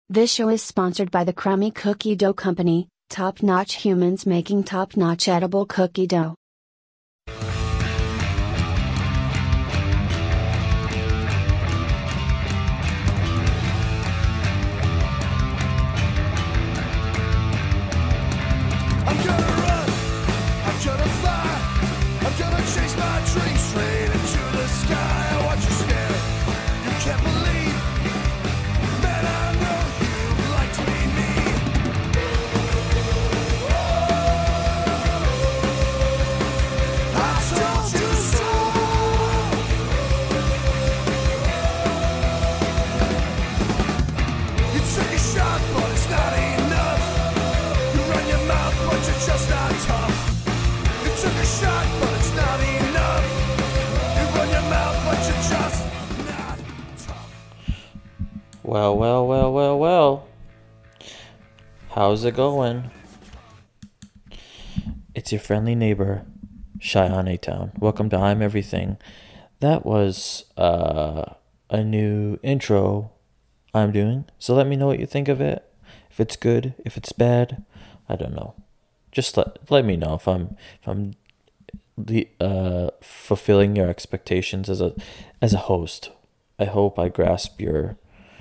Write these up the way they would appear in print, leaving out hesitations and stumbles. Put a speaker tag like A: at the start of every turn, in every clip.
A: This show is sponsored by the Crummy Cookie Dough Company, top-notch humans making top-notch edible cookie dough.
B: I'm gonna run, I'm gonna fly, I'm gonna chase my dreams straight into the sky. I watch you scared, you can't believe, man, I know you'd like to be me. I told you so. You took a shot, but it's not enough. You run your mouth, but you're just not tough. You took a shot, but it's not enough. You run your mouth, but you're just not tough.
C: Well. How's it going? It's your friendly neighbor, Cheyenne A-Town. Welcome to I'm Everything. That was a new intro I'm doing. So let me know what you think of it. If it's good, if it's bad, I don't know. Just let me know if I'm fulfilling your expectations as a host. I hope I grasp your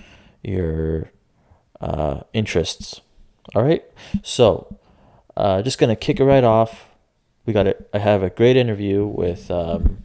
C: interests. All right. So, just gonna kick it right off. I have a great interview with an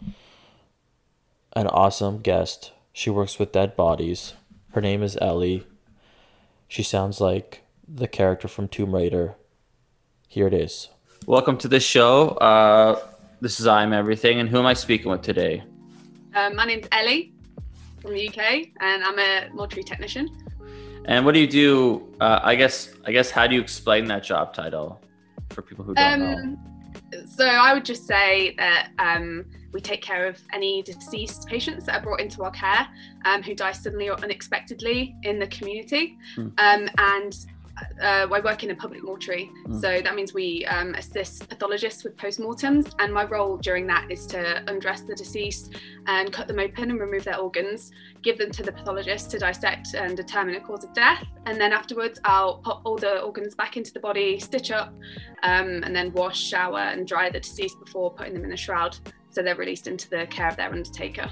C: awesome guest. She works with dead bodies. Her name is Ellie. She sounds like the character from Tomb Raider. Here it is. Welcome to the show. This is I'm Everything, and who am I speaking with today?
D: My name's Ellie from the UK, and I'm a mortuary technician.
C: And what do you do? I guess how do you explain that job title for people who don't know?
D: So I would just say that we take care of any deceased patients that are brought into our care who die suddenly or unexpectedly in the community. And I work in a public mortuary, so that means we assist pathologists with postmortems, and my role during that is to undress the deceased and cut them open and remove their organs, give them to the pathologist to dissect and determine a cause of death, and then afterwards I'll pop all the organs back into the body, stitch up, and then wash, shower and dry the deceased before putting them in a shroud so they're released into the care of their undertaker.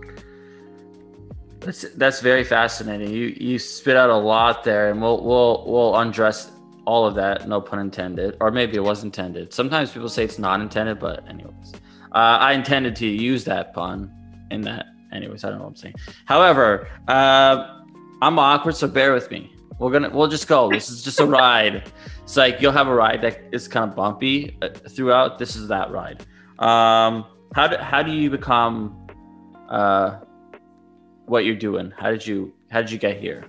C: That's very fascinating. You spit out a lot there, and we'll undress all of that. No pun intended, or maybe it was intended. Sometimes people say it's not intended, but anyways, I intended to use that pun in that. Anyways, I don't know what I'm saying. However, I'm awkward, so bear with me. We'll just go. This is just a ride. It's like you'll have a ride that is kind of bumpy throughout. This is that ride. How do you become what you're doing? How did you get here?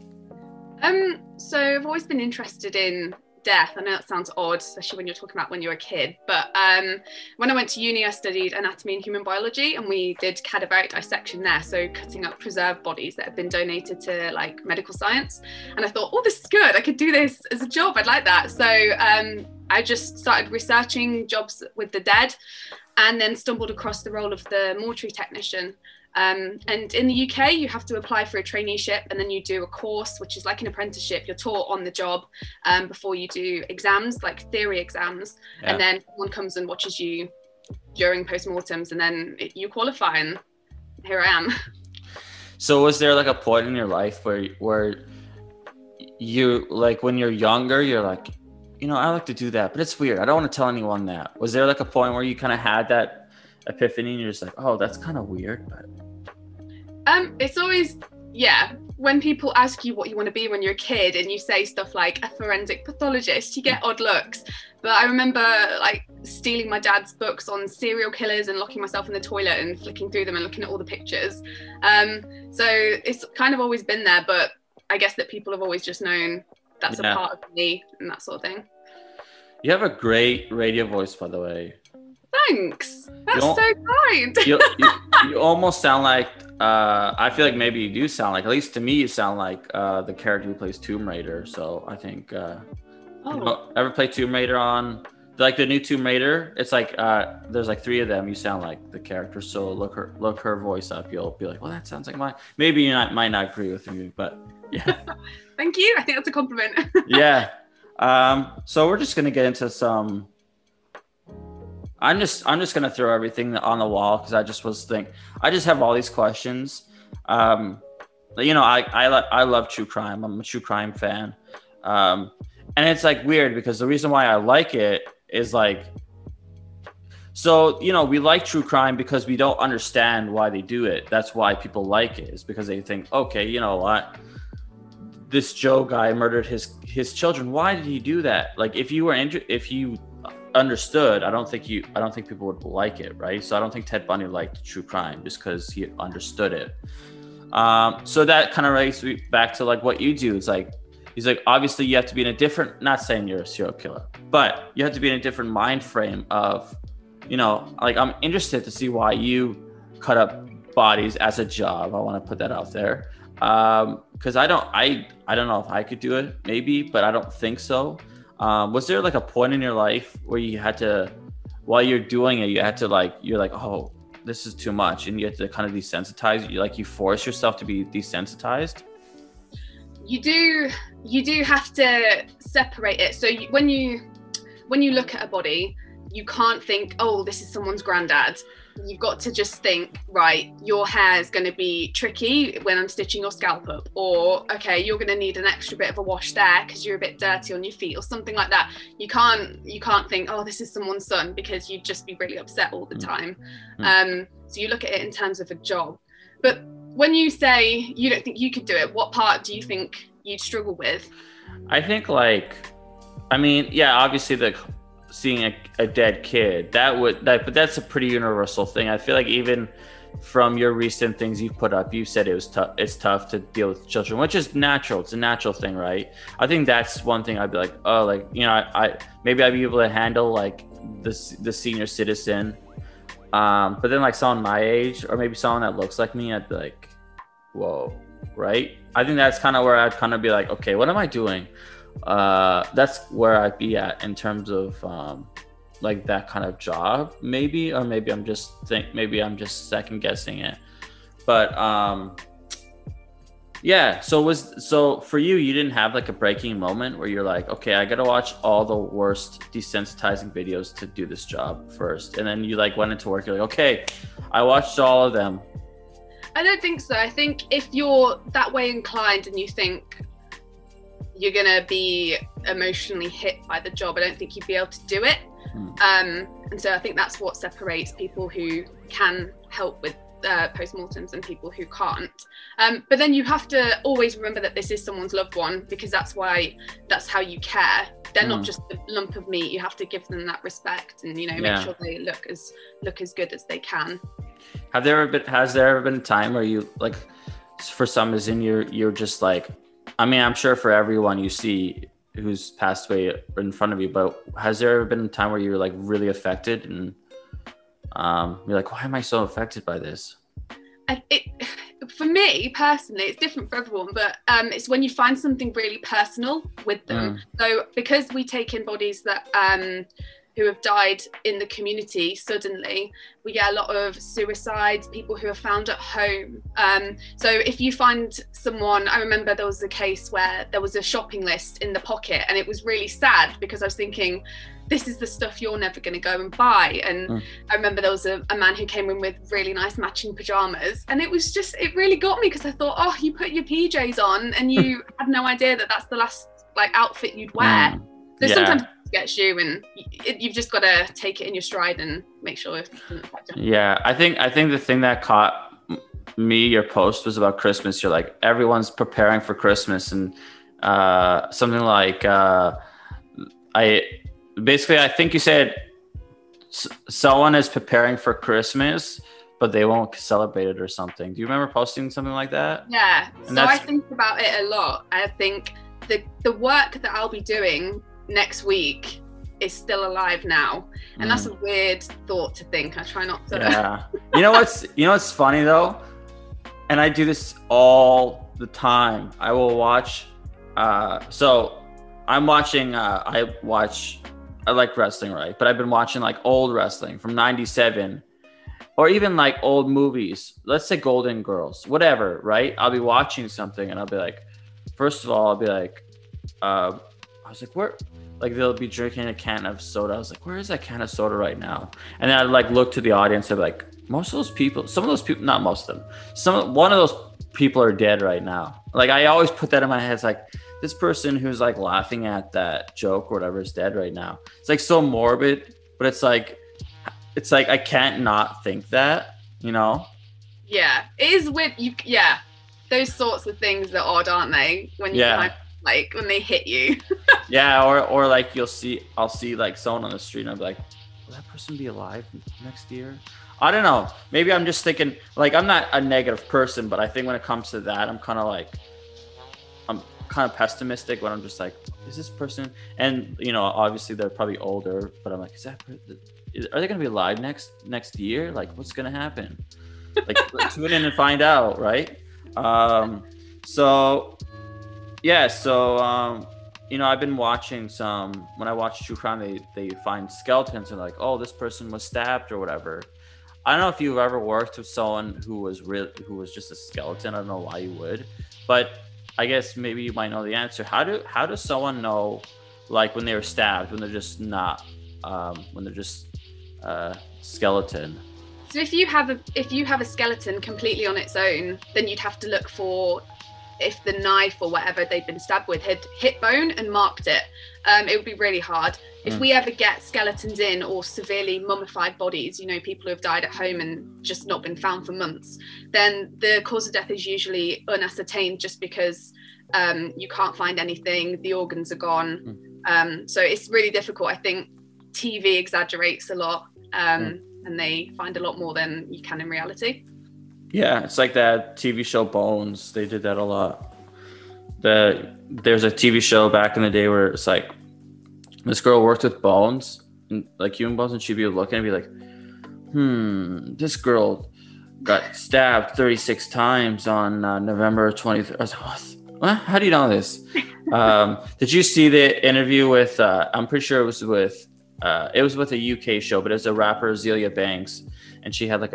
D: So I've always been interested in death. I know that sounds odd, especially when you're talking about when you're a kid, but when I went to uni I studied anatomy and human biology, and we did cadaveric dissection there, so cutting up preserved bodies that have been donated to like medical science, and I thought, oh, this is good, I could do this as a job, I'd like that. So I just started researching jobs with the dead, and then stumbled across the role of the mortuary technician. And in the UK, you have to apply for a traineeship, and then you do a course, which is like an apprenticeship. You're taught on the job before you do exams, like theory exams. Yeah. And then someone comes and watches you during postmortems, and then you qualify, and here I am.
C: So was there like a point in your life where you, like when you're younger, you're like, I like to do that, but it's weird, I don't want to tell anyone that. Was there like a point where you kind of had that epiphany and you're just like, oh, that's kind of weird? But
D: it's always, when people ask you what you want to be when you're a kid and you say stuff like a forensic pathologist, you get odd looks. But I remember like stealing my dad's books on serial killers and locking myself in the toilet and flicking through them and looking at all the pictures. So it's kind of always been there, but I guess that people have always just known that's a part of me and that sort of thing.
C: You have a great radio voice, by the way.
D: Thanks. That's so kind.
C: you almost sound like, I feel like maybe you do sound like, at least to me, you sound like the character who plays Tomb Raider. So I think, ever play Tomb Raider on, like the new Tomb Raider? It's like, there's like 3 of them. You sound like the character. So look her voice up. You'll be like, well, that sounds like mine. Maybe you might not agree with me, but Yeah.
D: Thank you. I think that's a compliment.
C: Yeah. So we're just gonna get into some. I'm just gonna throw everything on the wall because I just have all these questions. I love true crime. I'm a true crime fan. And it's like weird because the reason why I like it is like, so, we like true crime because we don't understand why they do it. That's why people like it, is because they think, okay, you know what? This Joe guy murdered his children. Why did he do that? Like, if you understood, I don't think people would like it, right? So I don't think Ted Bundy liked true crime just because he understood it. So that kind of relates back to like what you do. It's like, he's like, obviously you have to be in a different, not saying you're a serial killer, but you have to be in a different mind frame of, like, I'm interested to see why you cut up bodies as a job. I want to put that out there. Cause I don't know if I could do it, maybe, but I don't think so. Was there like a point in your life where you had to, while you're doing it, you're like, oh, this is too much, and you have to kind of desensitize? You force yourself to be desensitized?
D: You do have to separate it. So when you look at a body, you can't think, oh, this is someone's granddad. You've got to just think, right, your hair is going to be tricky when I'm stitching your scalp up, or okay, you're going to need an extra bit of a wash there because you're a bit dirty on your feet, or something like that. You can't think, oh, this is someone's son, because you'd just be really upset all the time. So you look at it in terms of a job. But when you say you don't think you could do it, what part do you think you'd struggle with?
C: I think obviously seeing a dead kid, but that's a pretty universal thing. I feel like even from your recent things you've put up, you said it's tough to deal with children, which is natural. It's a natural thing, right? I think that's one thing I'd be like, oh, like, maybe I'd be able to handle like the senior citizen. But then like someone my age, or maybe someone that looks like me, I'd be like, whoa, right? I think that's kind of where I'd kind of be like, okay, what am I doing? That's where I'd be at in terms of like that kind of job, maybe, or maybe I'm just second guessing it. But yeah, so for you didn't have like a breaking moment where you're like, okay, I gotta watch all the worst desensitizing videos to do this job first, and then you like went into work, you're like, okay, I watched all of them?
D: I don't think so. I think if you're that way inclined and you think you're gonna be emotionally hit by the job, I don't think you'd be able to do it. And so I think that's what separates people who can help with postmortems and people who can't. But then you have to always remember that this is someone's loved one, because that's how you care. They're not just a lump of meat. You have to give them that respect and make sure they look as good as they can.
C: Has there ever been a time where you, like, for some reason you're just like, I mean, I'm sure for everyone you see who's passed away in front of you, but has there ever been a time where you're like really affected and you're like, why am I so affected by this?
D: For me personally, it's different for everyone, but it's when you find something really personal with them. So because we take in bodies that who have died in the community suddenly, we get a lot of suicides, people who are found at home. So if you find someone, I remember there was a case where there was a shopping list in the pocket, and it was really sad because I was thinking, this is the stuff you're never going to go and buy. And I remember there was a man who came in with really nice matching pajamas, and it really got me, because I thought, oh, you put your PJs on and you had no idea that that's the last like outfit you'd wear. So sometimes it gets you, and you've just got to take it in your stride and make sure it doesn't affect you.
C: Yeah, I think the thing that caught me, your post, was about Christmas. You're like, everyone's preparing for Christmas, and something like I think you said someone is preparing for Christmas, but they won't celebrate it or something. Do you remember posting something like that?
D: Yeah. So I think about it a lot. I think the work that I'll be doing next week is still alive now, and that's a weird thought to think. I try not to.
C: Yeah. You know what's funny though, and I do this all the time. I will watch. So I'm watching. I like wrestling, right? But I've been watching like old wrestling from '97, or even like old movies. Let's say Golden Girls, whatever, right? I'll be watching something and I'll be like, first of all, I'll be like, I was like, where? Like they'll be drinking a can of soda. I was like, where is that can of soda right now? And then I'd like look to the audience and be like, most of those people, some of those people, not most of them, one of those people are dead right now. Like I always put that in my head. It's like this person who's like laughing at that joke or whatever is dead right now. It's like so morbid, but it's like I can't not think that, you know?
D: Yeah, it is weird. Yeah, those sorts of things are odd, aren't they? When you kind of, like when they hit you.
C: Yeah, or like I'll see like someone on the street and I'll be like, will that person be alive next year? I don't know. Maybe I'm just thinking, like, I'm not a negative person, but I think when it comes to that, I'm kind of pessimistic when I'm just like, is this person? And, you know, obviously they're probably older, but I'm like, are they going to be alive next year? Like, what's going to happen? Like, tune in and find out, right? You know, I've been watching when I watch true crime, they find skeletons and like, oh, this person was stabbed or whatever. I don't know if you've ever worked with someone who was just a skeleton. I don't know why you would, but I guess maybe you might know the answer. How does someone know, like when they were stabbed, when they're just not, when they're just skeleton?
D: So if you have a skeleton completely on its own, then you'd have to look for if the knife or whatever they'd been stabbed with had hit bone and marked it. It would be really hard. If we ever get skeletons in or severely mummified bodies, you know, people who have died at home and just not been found for months, then the cause of death is usually unascertained just because you can't find anything, the organs are gone. So it's really difficult. I think TV exaggerates a lot and they find a lot more than you can in reality.
C: Yeah, it's like that TV show Bones. They did that a lot. There's a TV show back in the day where it's like this girl worked with bones, like human bones, and she'd be looking and be like, this girl got stabbed 36 times on November 23rd. I was like, what? How do you know this? Did you see the interview with, I'm pretty sure it was with a UK show, but it was a rapper, Azealia Banks, and she had like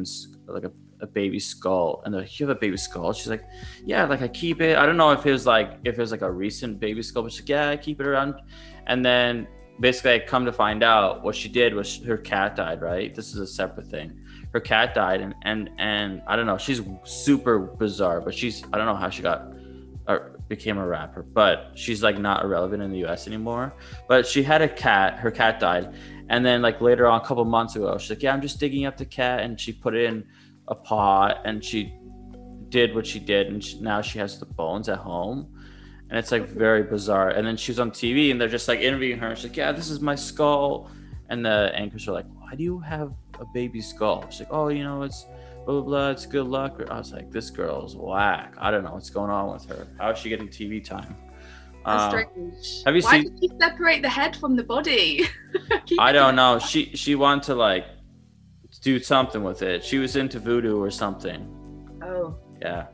C: a baby skull, and they're like, you have a baby skull? She's like, yeah, like I keep it. I don't know if it was like a recent baby skull, but she's like, yeah, I keep it around. And then basically I come to find out what she did was her cat died, right? This is a separate thing. Her cat died, and I don't know, she's super bizarre, but I don't know how she became a rapper, but she's like not irrelevant in the US anymore. But she had a cat, her cat died, and then like later on, a couple months ago, she's like, yeah, I'm just digging up the cat, and she put it in a pot and she did what she did, and now she has the bones at home, and it's like very bizarre. And then she was on TV and they're just like interviewing her, and she's like, yeah, this is my skull, and the anchors are like, why do you have a baby skull? She's like, oh, you know, it's blah blah blah, it's good luck. I was like, this girl's whack. I don't know what's going on with her. How is she getting TV time?
D: That's strange.
C: Have you
D: Why did she separate the head from the body?
C: I don't know. She wanted to like do something with it. She was into voodoo or something. Oh. Yeah.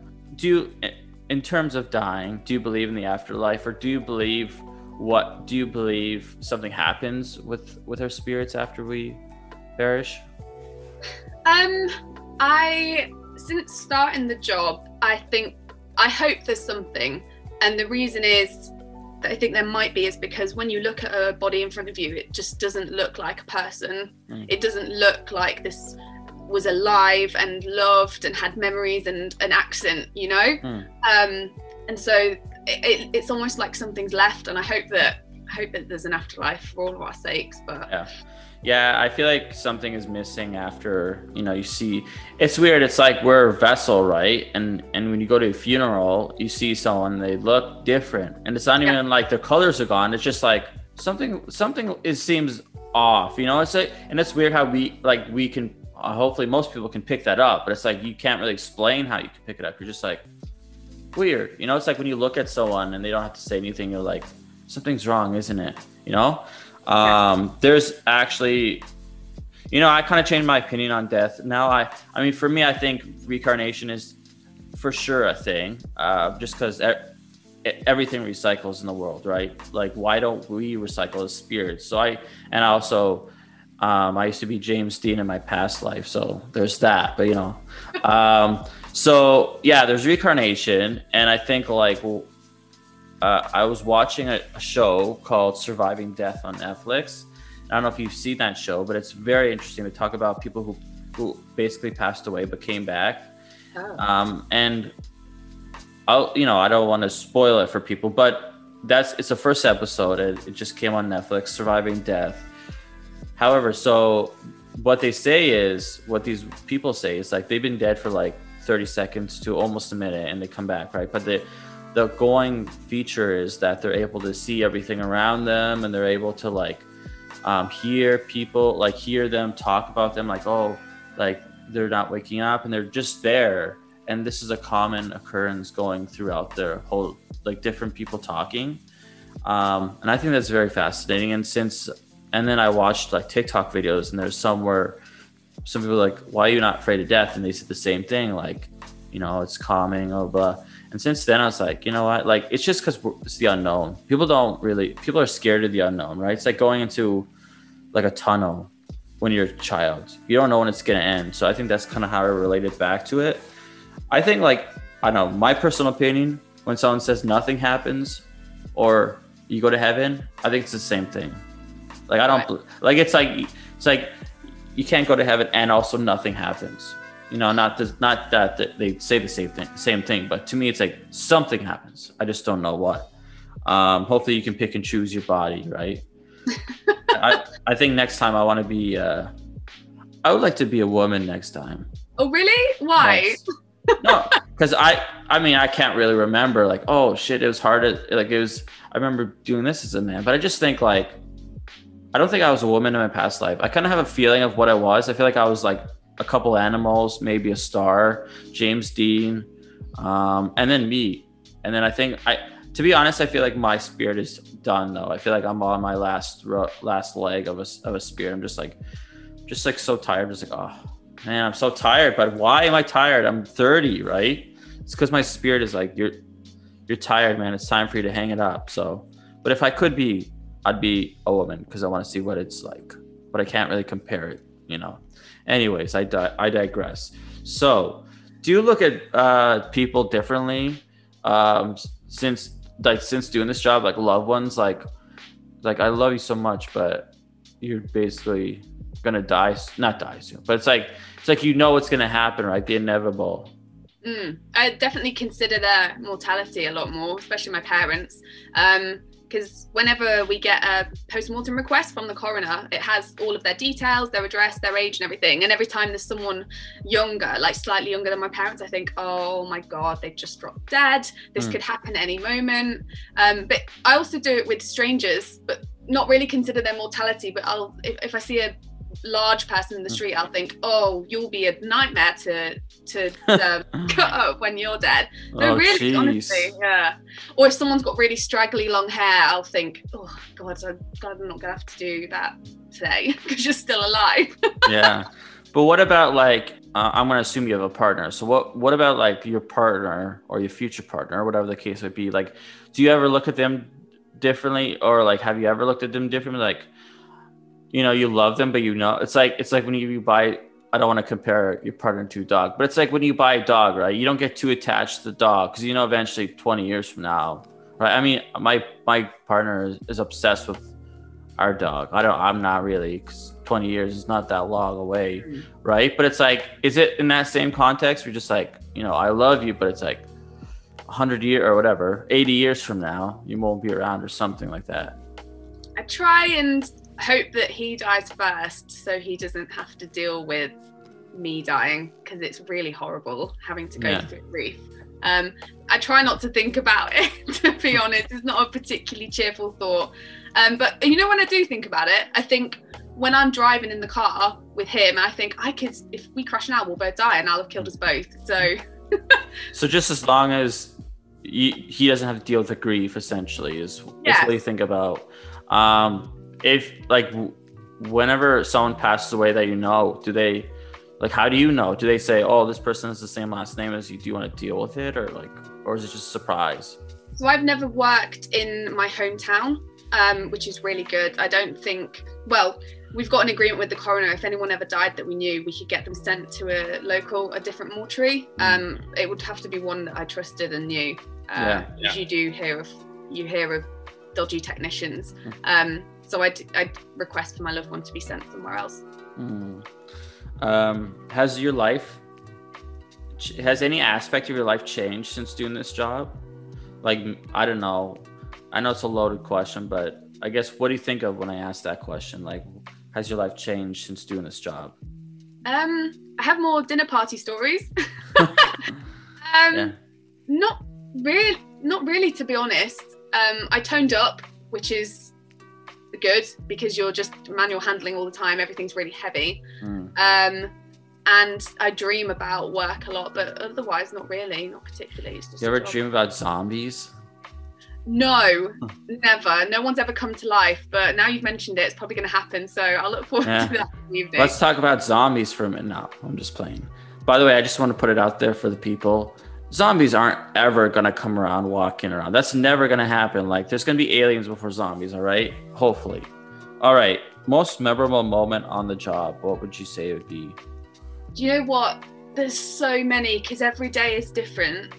C: In terms of dying, do you believe in the afterlife, or do you believe something happens with our spirits after we perish?
D: Since starting the job, I hope there's something, and the reason is that I think there might be is because when you look at a body in front of you, it just doesn't look like a person. It doesn't look like this was alive and loved and had memories and an accent, you know. And so it's almost like something's left, and I hope that there's an afterlife for all of our sakes. But
C: yeah, I feel like something is missing after, you know, you see, it's weird. It's like we're a vessel, right? And when you go to a funeral, you see someone, they look different, and it's not even like their colors are gone. It's just like something seems off, you know. It's like, and it's weird how we can hopefully most people can pick that up, but it's like you can't really explain how you can pick it up. You're just like, weird, you know. It's like when you look at someone and they don't have to say anything, you're like, something's wrong, isn't it? You know. There's actually, you know, I kind of changed my opinion on death. Now I mean, for me, I think reincarnation is for sure a thing, just because everything recycles in the world, right? Like, why don't we recycle as spirits? So I used to be James Dean in my past life, so there's that. But you know, so yeah, there's reincarnation, and I think like, well, I was watching a show called Surviving Death on Netflix. I don't know if you've seen that show, but it's very interesting. They talk about people who basically passed away but came back.
D: Oh.
C: And I don't want to spoil it for people, but it's the first episode. It just came on Netflix, Surviving Death. However, so what these people say is like they've been dead for like 30 seconds to almost a minute and they come back, right? But the going feature is that they're able to see everything around them, and they're able to like hear people, like hear them talk about them, like, oh, like they're not waking up and they're just there. And this is a common occurrence going throughout their whole, like different people talking. And I think that's very fascinating. And then I watched like TikTok videos, and there's some where some people are like, why are you not afraid of death? And they said the same thing, like, it's calming, oh, blah. And since then I was like, you know what? Like, it's just because it's the unknown. People are scared of the unknown, right? It's like going into like a tunnel when you're a child. You don't know when it's going to end. So I think that's kind of how I related back to it. I think, like, I don't know, my personal opinion, when someone says nothing happens or you go to heaven, I think it's the same thing. Like, I don't, like, it's like you can't go to heaven and also nothing happens. Not that they say the same thing, but to me, it's like something happens. I just don't know what. Hopefully you can pick and choose your body, right? I think next time I want to be, I would like to be a woman next time.
D: Oh, really? Why?
C: Yes. No, because I can't really remember, like, oh shit, it was hard I remember doing this as a man, but I just think, like, I don't think I was a woman in my past life. I kind of have a feeling of what I was. I feel like I was like a couple animals, maybe a star, James Dean, and then me. And then I think to be honest, I feel like my spirit is done though. I feel like I'm on my last leg of a spirit. I'm just like so tired. I'm just like, oh man, I'm so tired. But why am I tired? I'm 30, right? It's because my spirit is like, you're tired, man. It's time for you to hang it up. So, but if I could be, I'd be a woman because I want to see what it's like, but I can't really compare it, Anyways, I digress. So, do you look at people differently since doing this job, like loved ones, like I love you so much, but you're basically gonna not die soon, but it's like what's gonna happen, right? The inevitable.
D: I definitely consider their mortality a lot more, especially my parents. Because whenever we get a post-mortem request from the coroner, it has all of their details, their address, their age and everything. And every time there's someone younger, like slightly younger than my parents, I think, oh my God, they've just dropped dead. This could happen at any moment. But I also do it with strangers, but not really consider their mortality. But if I see a large person in the street, I'll think, oh, you'll be a nightmare to cut up when you're dead. No, really, geez. Honestly, yeah. Or if someone's got really straggly long hair, I'll think, oh God, I'm not gonna have to do that today because you're still alive.
C: Yeah, but what about like I'm gonna assume you have a partner. So what about like your partner or your future partner, or whatever the case would be? Like, do you ever look at them differently, or like have you ever looked at them differently? Like, you love them, but it's like when you buy, I don't want to compare your partner to a dog, but it's like when you buy a dog, right? You don't get too attached to the dog because eventually 20 years from now, right? I mean, my partner is obsessed with our dog. I'm not really, because 20 years is not that long away, right? But it's like, is it in that same context? We're just like, I love you, but it's like 100 years or whatever, 80 years from now, you won't be around or something like that.
D: I try and hope that he dies first so he doesn't have to deal with me dying, because it's really horrible having to go through grief. I try not to think about it, to be honest. It's not a particularly cheerful thought. But when I do think about it, I think when I'm driving in the car with him, I think if we crash now, we'll both die and I'll have killed us both. So
C: just as long as he doesn't have to deal with the grief, essentially, is what you think about. If like whenever someone passes away that do they, like, how do you know? Do they say, oh, this person has the same last name as you? Do you want to deal with it, or is it just a surprise?
D: So I've never worked in my hometown, which is really good. I don't think, we've got an agreement with the coroner. If anyone ever died that we knew, we could get them sent to a different mortuary. It would have to be one that I trusted and knew. As you do hear of you hear of dodgy technicians. So I'd request for my loved one to be sent somewhere else.
C: Has any aspect of your life changed since doing this job? Like, I don't know. I know it's a loaded question, but I guess, what do you think of when I ask that question? Like, has your life changed since doing this job?
D: I have more dinner party stories.
C: Yeah.
D: Not really, to be honest. I toned up, which is good because you're just manual handling all the time. Everything's really heavy. And I dream about work a lot, but otherwise not really, not particularly. It's just
C: You ever dream about zombies?
D: No, never. No one's ever come to life, but now you've mentioned it, it's probably going to happen. So I'll look forward to that this evening.
C: Let's talk about zombies for a minute. No, I'm just playing. By the way, I just want to put it out there for the people. Zombies aren't ever going to come around walking around. That's never going to happen. Like, there's going to be aliens before zombies, all right? Hopefully. All right. Most memorable moment on the job, what would you say it would be?
D: Do you know what? There's so many because every day is different.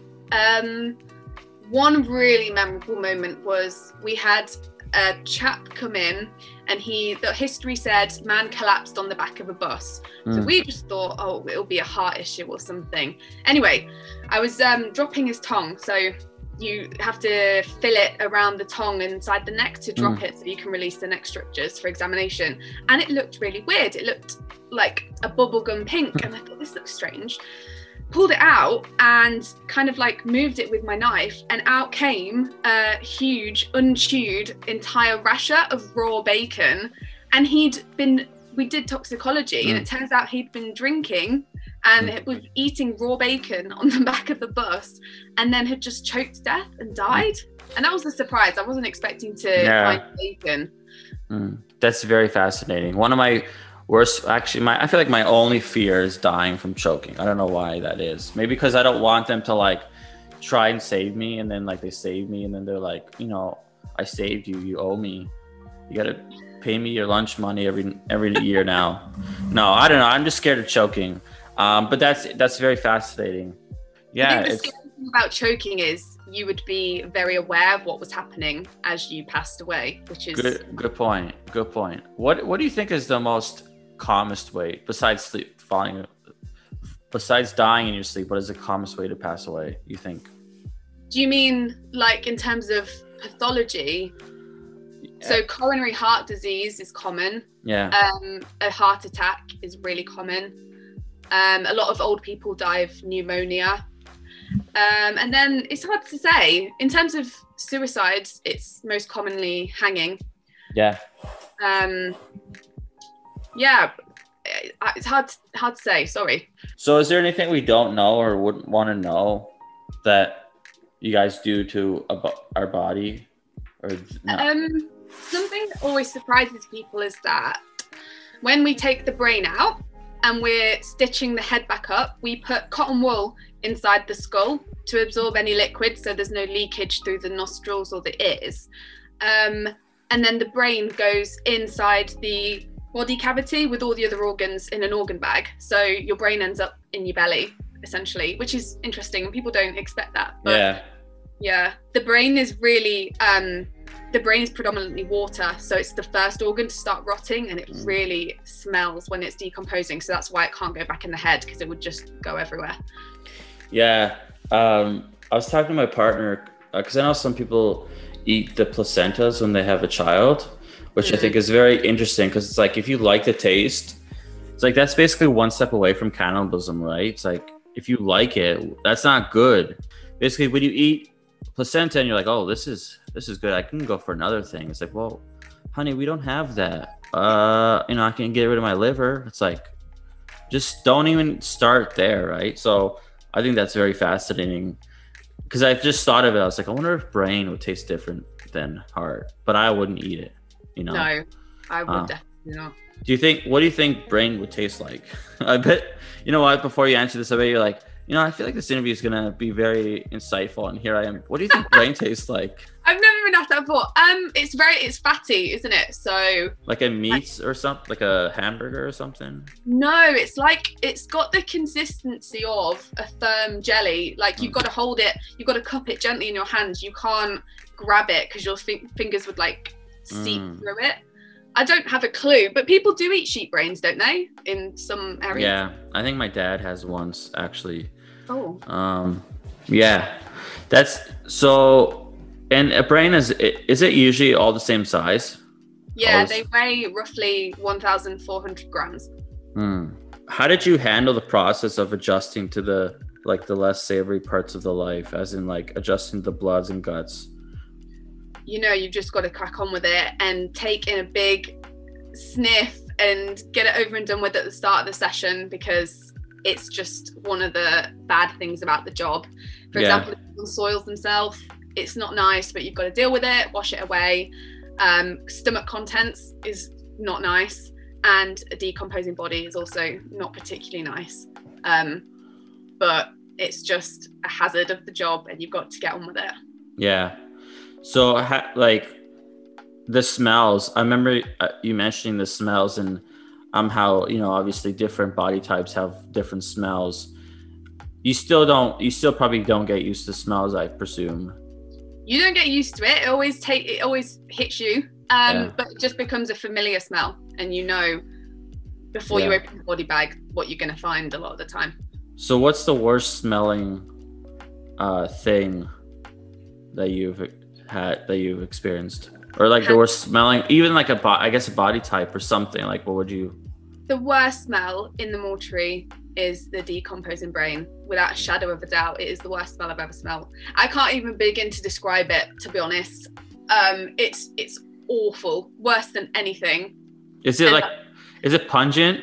D: One really memorable moment was we had a chap come in and the history said man collapsed on the back of a bus. So we just thought, oh, it'll be a heart issue or something. Anyway, I was dropping his tongue. So you have to fill it around the tongue inside the neck to drop it so you can release the neck structures for examination. And it looked really weird. It looked like a bubblegum pink. And I thought, this looks strange. Pulled it out and kind of like moved it with my knife, and out came a huge unchewed entire rasher of raw bacon. And we did toxicology and it turns out he'd been drinking and it was eating raw bacon on the back of the bus and then had just choked to death and died. And that was a surprise. I wasn't expecting to find bacon.
C: That's very fascinating. One of my worst, actually, I feel like my only fear is dying from choking. I don't know why that is. Maybe because I don't want them to like try and save me, and then like they save me, and then they're like, you know, I saved you. You owe me. You gotta pay me your lunch money every year now. No, I don't know. I'm just scared of choking. But that's very fascinating. Yeah.
D: I think the scary thing about choking is you would be very aware of what was happening as you passed away, which is
C: good point. Good point. What do you think is the most calmest way besides dying in your sleep? What is the calmest way to pass away, you think?
D: Do you mean like in terms of pathology? Yeah. So coronary heart disease is common.
C: Yeah.
D: A heart attack is really common. A lot of old people die of pneumonia. And then it's hard to say. In terms of suicides, it's most commonly hanging.
C: Yeah.
D: Yeah, it's hard to say. Sorry. So
C: is there anything we don't know or wouldn't want to know that you guys do to our body? Or no?
D: Something that always surprises people is that when we take the brain out and we're stitching the head back up, we put cotton wool inside the skull to absorb any liquid so there's no leakage through the nostrils or the ears. And then the brain goes inside the body cavity with all the other organs in an organ bag. So your brain ends up in your belly, essentially, which is interesting. People don't expect that. But yeah, the brain is really, the brain is predominantly water. So it's the first organ to start rotting, and it really smells when it's decomposing. So that's why it can't go back in the head, because it would just go everywhere.
C: Yeah. I was talking to my partner, because I know some people eat the placentas when they have a child, which I think is very interesting, because it's like, if you like the taste, it's like that's basically one step away from cannibalism, right? It's like, if you like it, that's not good. Basically, when you eat placenta and you're like, oh, this is good, I can go for another thing. It's like, well, honey, we don't have that. I can get rid of my liver. It's like, just don't even start there, right? So I think that's very fascinating, because I've just thought of it. I was like, I wonder if brain would taste different than heart, but I wouldn't eat it. No,
D: I would definitely not.
C: What do you think brain would taste like? I bet, you know what, before you answer this, I bet you're like, I feel like this interview is going to be very insightful, and here I am. What do you think brain tastes like? I've
D: never been asked that before. It's fatty, isn't it? So
C: like a meat or something, like a hamburger or something?
D: No, it's like, it's got the consistency of a firm jelly. Like, you've got to hold it, you've got to cup it gently in your hands. You can't grab it because your fingers would like seep through it. I don't have a clue, but people do eat sheep brains, don't they? In some areas.
C: Yeah, I think my dad has once actually.
D: Oh.
C: Yeah, that's so. And a brain is it usually all the same size?
D: Yeah, they weigh roughly 1,400 grams.
C: How did you handle the process of adjusting to the less savory parts of the life, as in like adjusting the bloods and guts?
D: You know, you've just got to crack on with it and take in a big sniff and get it over and done with at the start of the session, because it's just one of the bad things about the job. For example, if someone soils themselves, it's not nice, but you've got to deal with it, wash it away. Stomach contents is not nice, and a decomposing body is also not particularly nice. But it's just a hazard of the job, and you've got to get on with it.
C: Yeah. So like the smells, I remember you mentioning the smells and how, you know, obviously different body types have different smells. You still probably don't get used to smells, I presume.
D: You don't get used to it. It always hits you. But it just becomes a familiar smell, and you know before you open the body bag what you're going to find a lot of the time. So
C: what's the worst smelling thing that you've experienced, or like the worst smelling, even like a body type or something? Like, what would you?
D: The worst smell in the mortuary is the decomposing brain. Without a shadow of a doubt, it is the worst smell I've ever smelled. I can't even begin to describe it, to be honest. It's awful, worse than anything.
C: Is it pungent?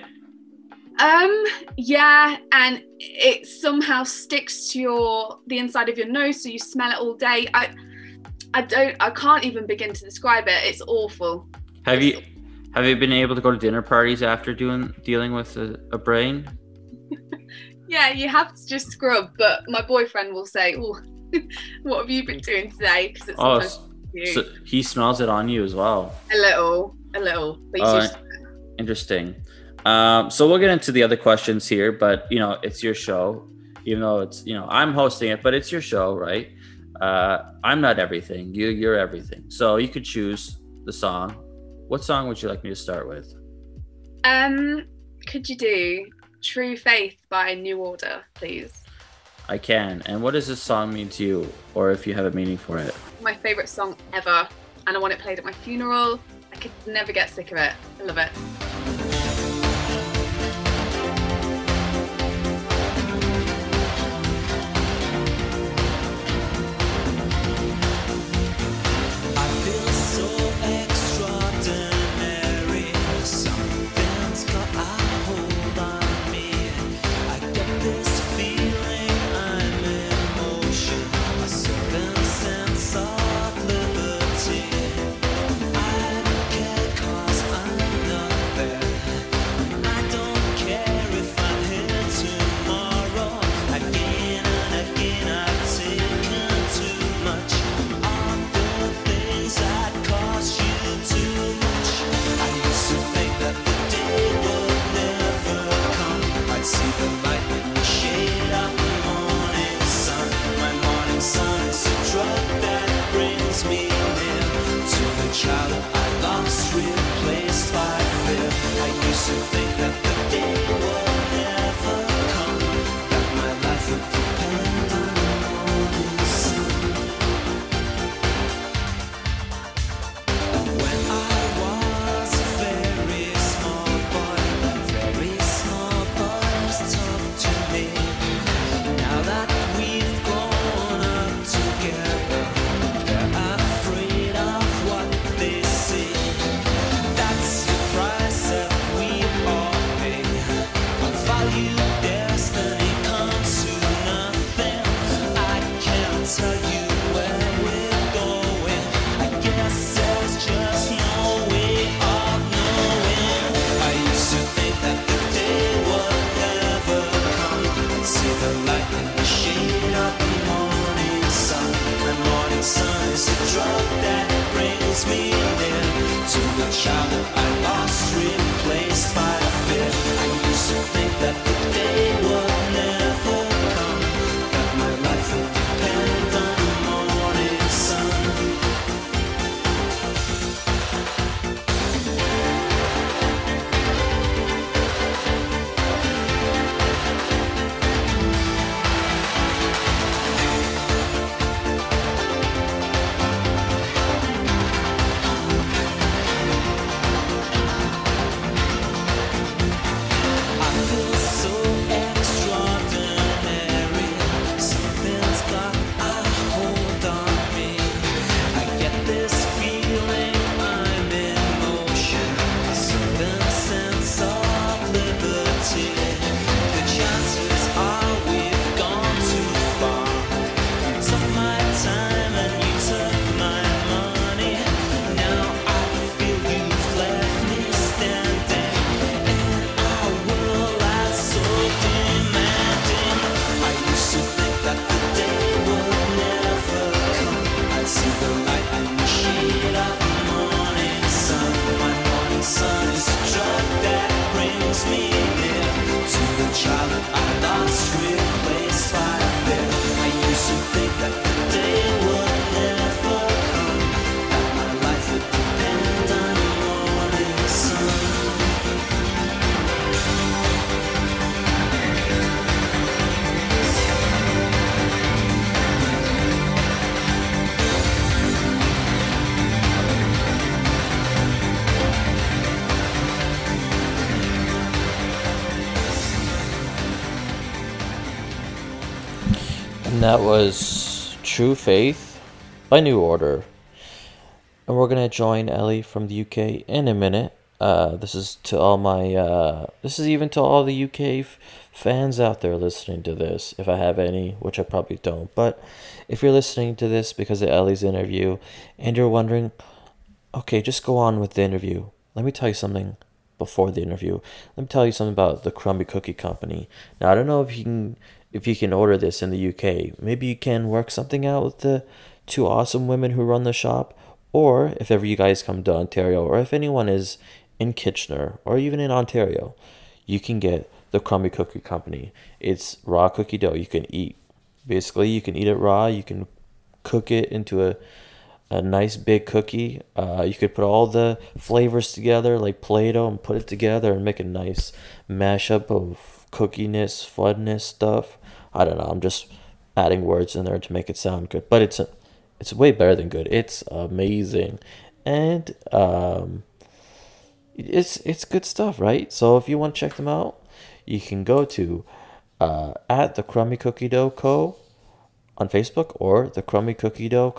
D: Yeah, and it somehow sticks to the inside of your nose, so you smell it all day. I can't even begin to describe it. It's awful.
C: Have you been able to go to dinner parties after dealing with a brain?
D: Yeah, you have to just scrub, but my boyfriend will say, "Oh, what have you been doing today?" Because it's
C: so he smells it on you as well.
D: A little, but
C: interesting. So we'll get into the other questions here, but you know, it's your show, even though it's, you know, I'm hosting it, but it's your show, right? I'm not everything. You're everything. So you could choose the song. What song would you like me to start with?
D: Could you do True Faith by New Order, please?
C: I can. And what does this song mean to you, or if you have a meaning for it?
D: My favorite song ever, and I want it played at my funeral. I could never get sick of it. I love it.
E: And that was True Faith by New Order. And we're going to join Ellie from the UK in a minute. This is to all my, this is even to all the UK fans out there listening to this, if I have any, which I probably don't. But if you're listening to this because of Ellie's interview and you're wondering, okay, just go on with the interview. Let me tell you something before the interview. Let me tell you something about the Crummy Cookie Company. Now, I don't know if you can order this in the UK. Maybe you can work something out with the two awesome women who run the shop. Or if ever you guys come to Ontario, or if anyone is in Kitchener, or even in Ontario, you can get the Crummy Cookie Company. It's raw cookie dough you can eat. Basically, you can eat it raw. You can cook it into a nice big cookie. You could put all the flavors together like Play-Doh and put it together and make a nice mashup of cookiness, funness stuff. I don't know. I'm just adding words in there to make it sound good. But it's way better than good. It's amazing. And it's good stuff, right? So if you want to check them out, you can go to at the Crummy Cookie Dough Co. on Facebook, or the Crummy Cookie Dough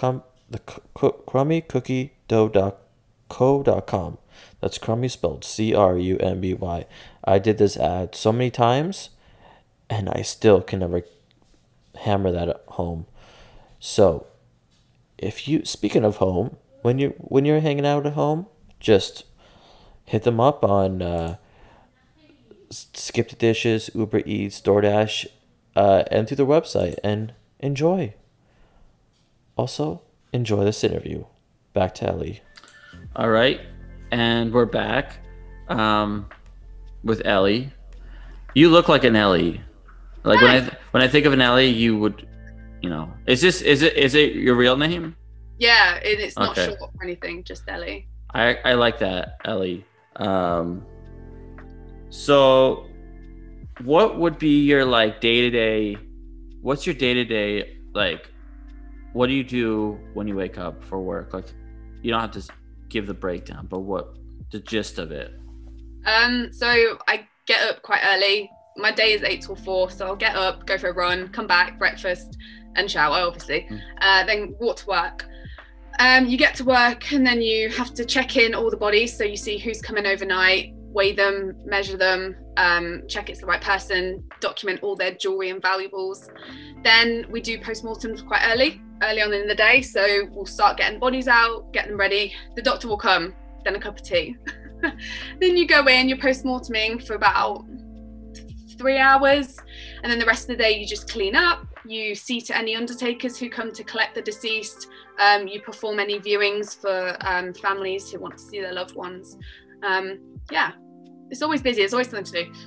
E: crummycookiedough.co.com. That's crummy spelled CRUMBY. I did this ad so many times, and I still can never hammer that home. So, speaking of home, when you're hanging out at home, just hit them up on Skip the Dishes, Uber Eats, DoorDash, and through their website, and enjoy. Also, enjoy this interview. Back to Ellie.
C: All right, and we're back with Ellie. You look like an Ellie. Like when I think of an Ellie, you would, is it your real name?
D: Yeah, it's not
C: Okay.
D: short or anything, just Ellie.
C: I like that, Ellie. So what would be your day-to-day, what's your day-to-day, what do you do when you wake up for work? Like, you don't have to give the breakdown, but what the gist of it?
D: So I get up quite early. My day is 8 till 4, so I'll get up, go for a run, come back, breakfast, and shower, obviously. Then walk to work. You get to work, and then you have to check in all the bodies, so you see who's coming overnight, weigh them, measure them, check it's the right person, document all their jewelry and valuables. Then we do postmortems quite early on in the day, so we'll start getting bodies out, get them ready. The doctor will come, then a cup of tea. Then you go in, you're postmorteming for about 3 hours, and then the rest of the day you just clean up, you see to any undertakers who come to collect the deceased, you perform any viewings for families who want to see their loved ones. Yeah, it's always busy, there's always something to do.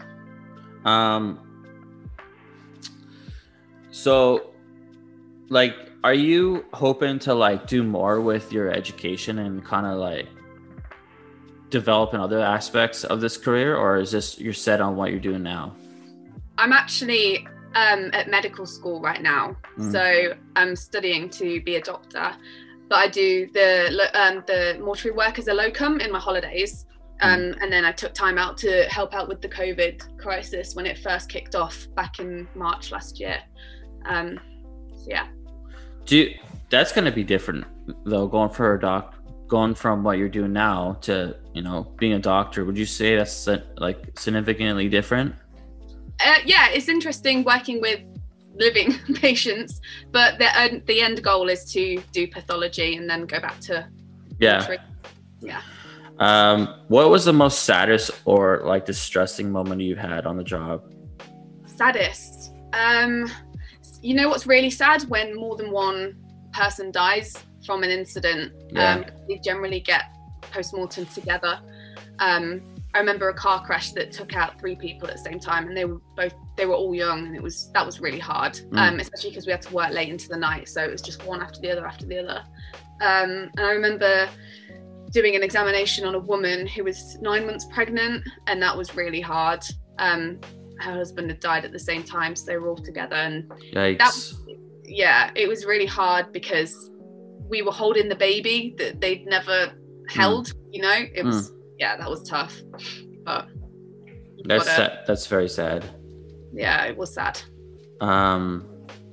C: So are you hoping to do more with your education and kind of develop in other aspects of this career, or is this you're set on what you're doing now?
D: I'm actually at medical school right now, so I'm studying to be a doctor, but I do the mortuary work as a locum in my holidays, and then I took time out to help out with the COVID crisis when it first kicked off back in March last year. So yeah.
C: That's going to be different though, going from what you're doing now to being a doctor. Would you say that's significantly different?
D: Yeah, it's interesting working with living patients, but the end goal is to do pathology and then go back to mortuary. Yeah.
C: What was the most saddest or distressing moment you had on the job?
D: Saddest? What's really sad? When more than one person dies from an incident. We generally get post-mortem together. I remember a car crash that took out 3 people at the same time, and they were all young, and that was really hard, especially because we had to work late into the night, so it was just one after the other. And I remember doing an examination on a woman who was 9 months pregnant, and that was really hard. Her husband had died at the same time, so they were all together, and
C: yikes.
D: It was really hard because we were holding the baby that they'd never held. It was that was tough, but
C: that's very sad.
D: Yeah, it was sad.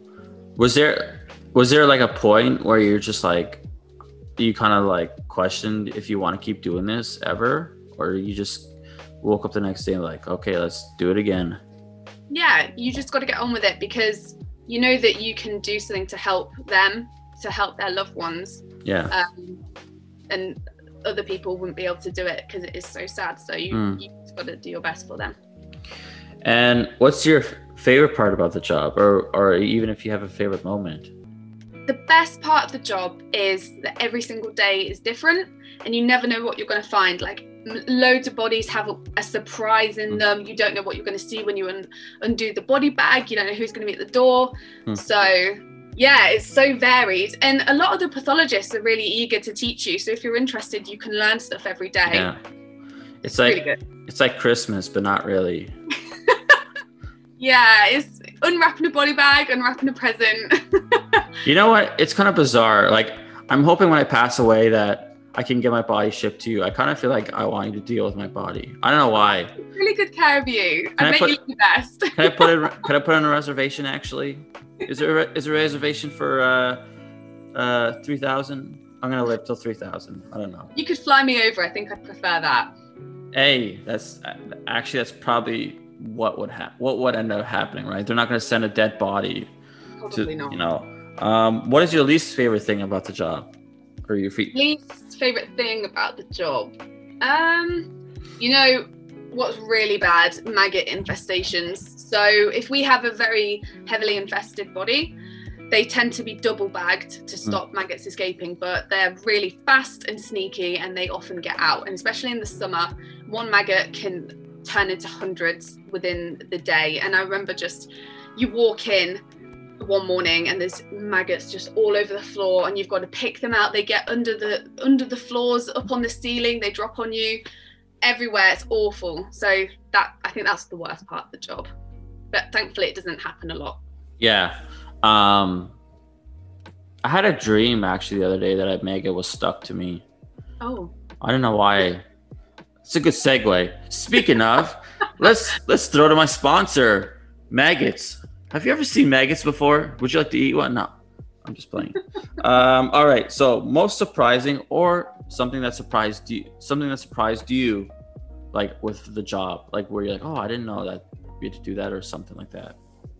C: Was there like a point where you're just like, you kind of like questioned if you want to keep doing this ever, or you just woke up the next day and like, okay, let's do it again?
D: Yeah, you just got to get on with it, because you know that you can do something to help them, to help their loved ones.
C: Yeah.
D: And other people wouldn't be able to do it because it is so sad. So you just got to do your best for them.
C: And what's your favorite part about the job, or even if you have a favorite moment?
D: The best part of the job is that every single day is different, and you never know what you're going to find. Like, loads of bodies have a surprise in them. You don't know what you're going to see when you undo the body bag. You don't know who's going to be at the door. So yeah, it's so varied, and a lot of the pathologists are really eager to teach you. So if you're interested, you can learn stuff every day.
C: Yeah, it's like
D: really good.
C: It's like Christmas, but not really.
D: Yeah, it's unwrapping a body bag, unwrapping a present.
C: You know what? It's kind of bizarre. Like, I'm hoping when I pass away that I can get my body shipped to you. I kind of feel like I want you to deal with my body. I don't know why.
D: Really good care of you. I make you look the best.
C: Can I put in a reservation? Actually, is there a reservation for 3,000? I'm gonna live till 3,000. I don't know.
D: You could fly me over. I think I'd prefer that.
C: Hey, that's probably what would end up happening, right? They're not going to send a dead body.
D: Probably not.
C: You know, what is your least favorite thing about the job, or your
D: least favorite thing about the job? You know what's really bad? Maggot infestations. So if we have a very heavily infested body, they tend to be double bagged to stop maggots escaping, but they're really fast and sneaky, and they often get out. And especially in the summer, one maggot can turn into hundreds within the day. And I remember you walk in one morning and there's maggots just all over the floor, and you've got to pick them out. They get under the floors, up on the ceiling, they drop on you everywhere. It's awful. So I think that's the worst part of the job, but thankfully it doesn't happen a lot.
C: Yeah. I had a dream actually the other day that a maggot was stuck to me.
D: Oh.
C: I don't know why. It's a good segue. Speaking of, let's throw to my sponsor, maggots. Have you ever seen maggots before? Would you like to eat one? No, I'm just playing. All right. So, most surprising, or something that surprised you, like with the job, like where you're like, oh, I didn't know that we had to do that, or something like that.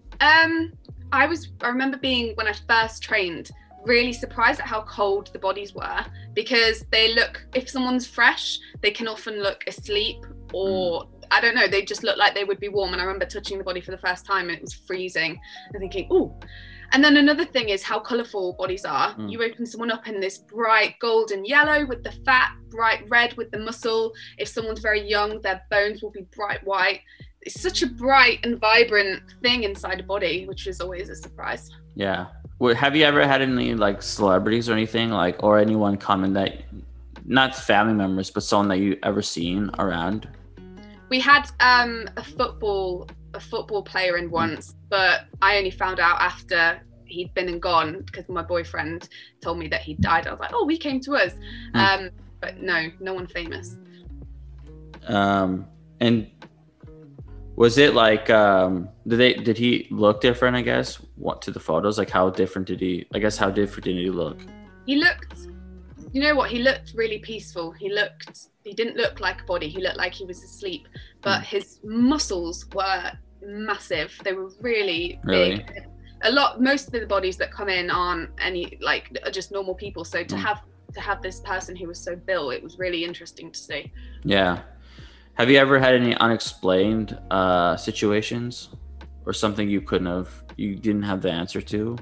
D: I remember being, when I first trained, really surprised at how cold the bodies were, because if someone's fresh, they can often look asleep, or I don't know, they just look like they would be warm. And I remember touching the body for the first time and it was freezing and thinking, ooh. And then another thing is how colourful bodies are. You open someone up in this bright golden yellow with the fat, bright red with the muscle. If someone's very young, their bones will be bright white. It's such a bright and vibrant thing inside a body, which is always a surprise.
C: Yeah. Well, have you ever had any like celebrities or anything, like, or anyone come that, not family members, but someone that you ever seen around?
D: We had a football player in once, but I only found out after he'd been and gone, because my boyfriend told me that he'd died. I was like, oh, he came to us. But no one famous.
C: And was it like, did he look different, I guess, to the photos? Like, how different did he look?
D: He looked, you know what? He looked really peaceful. He didn't look like a body. He looked like he was asleep, but his muscles were massive. They were really big. Most of the bodies that come in are just normal people. So to have this person who was so built, it was really interesting to see. Yeah.
C: Have you ever had any unexplained situations, or something you didn't have the answer to?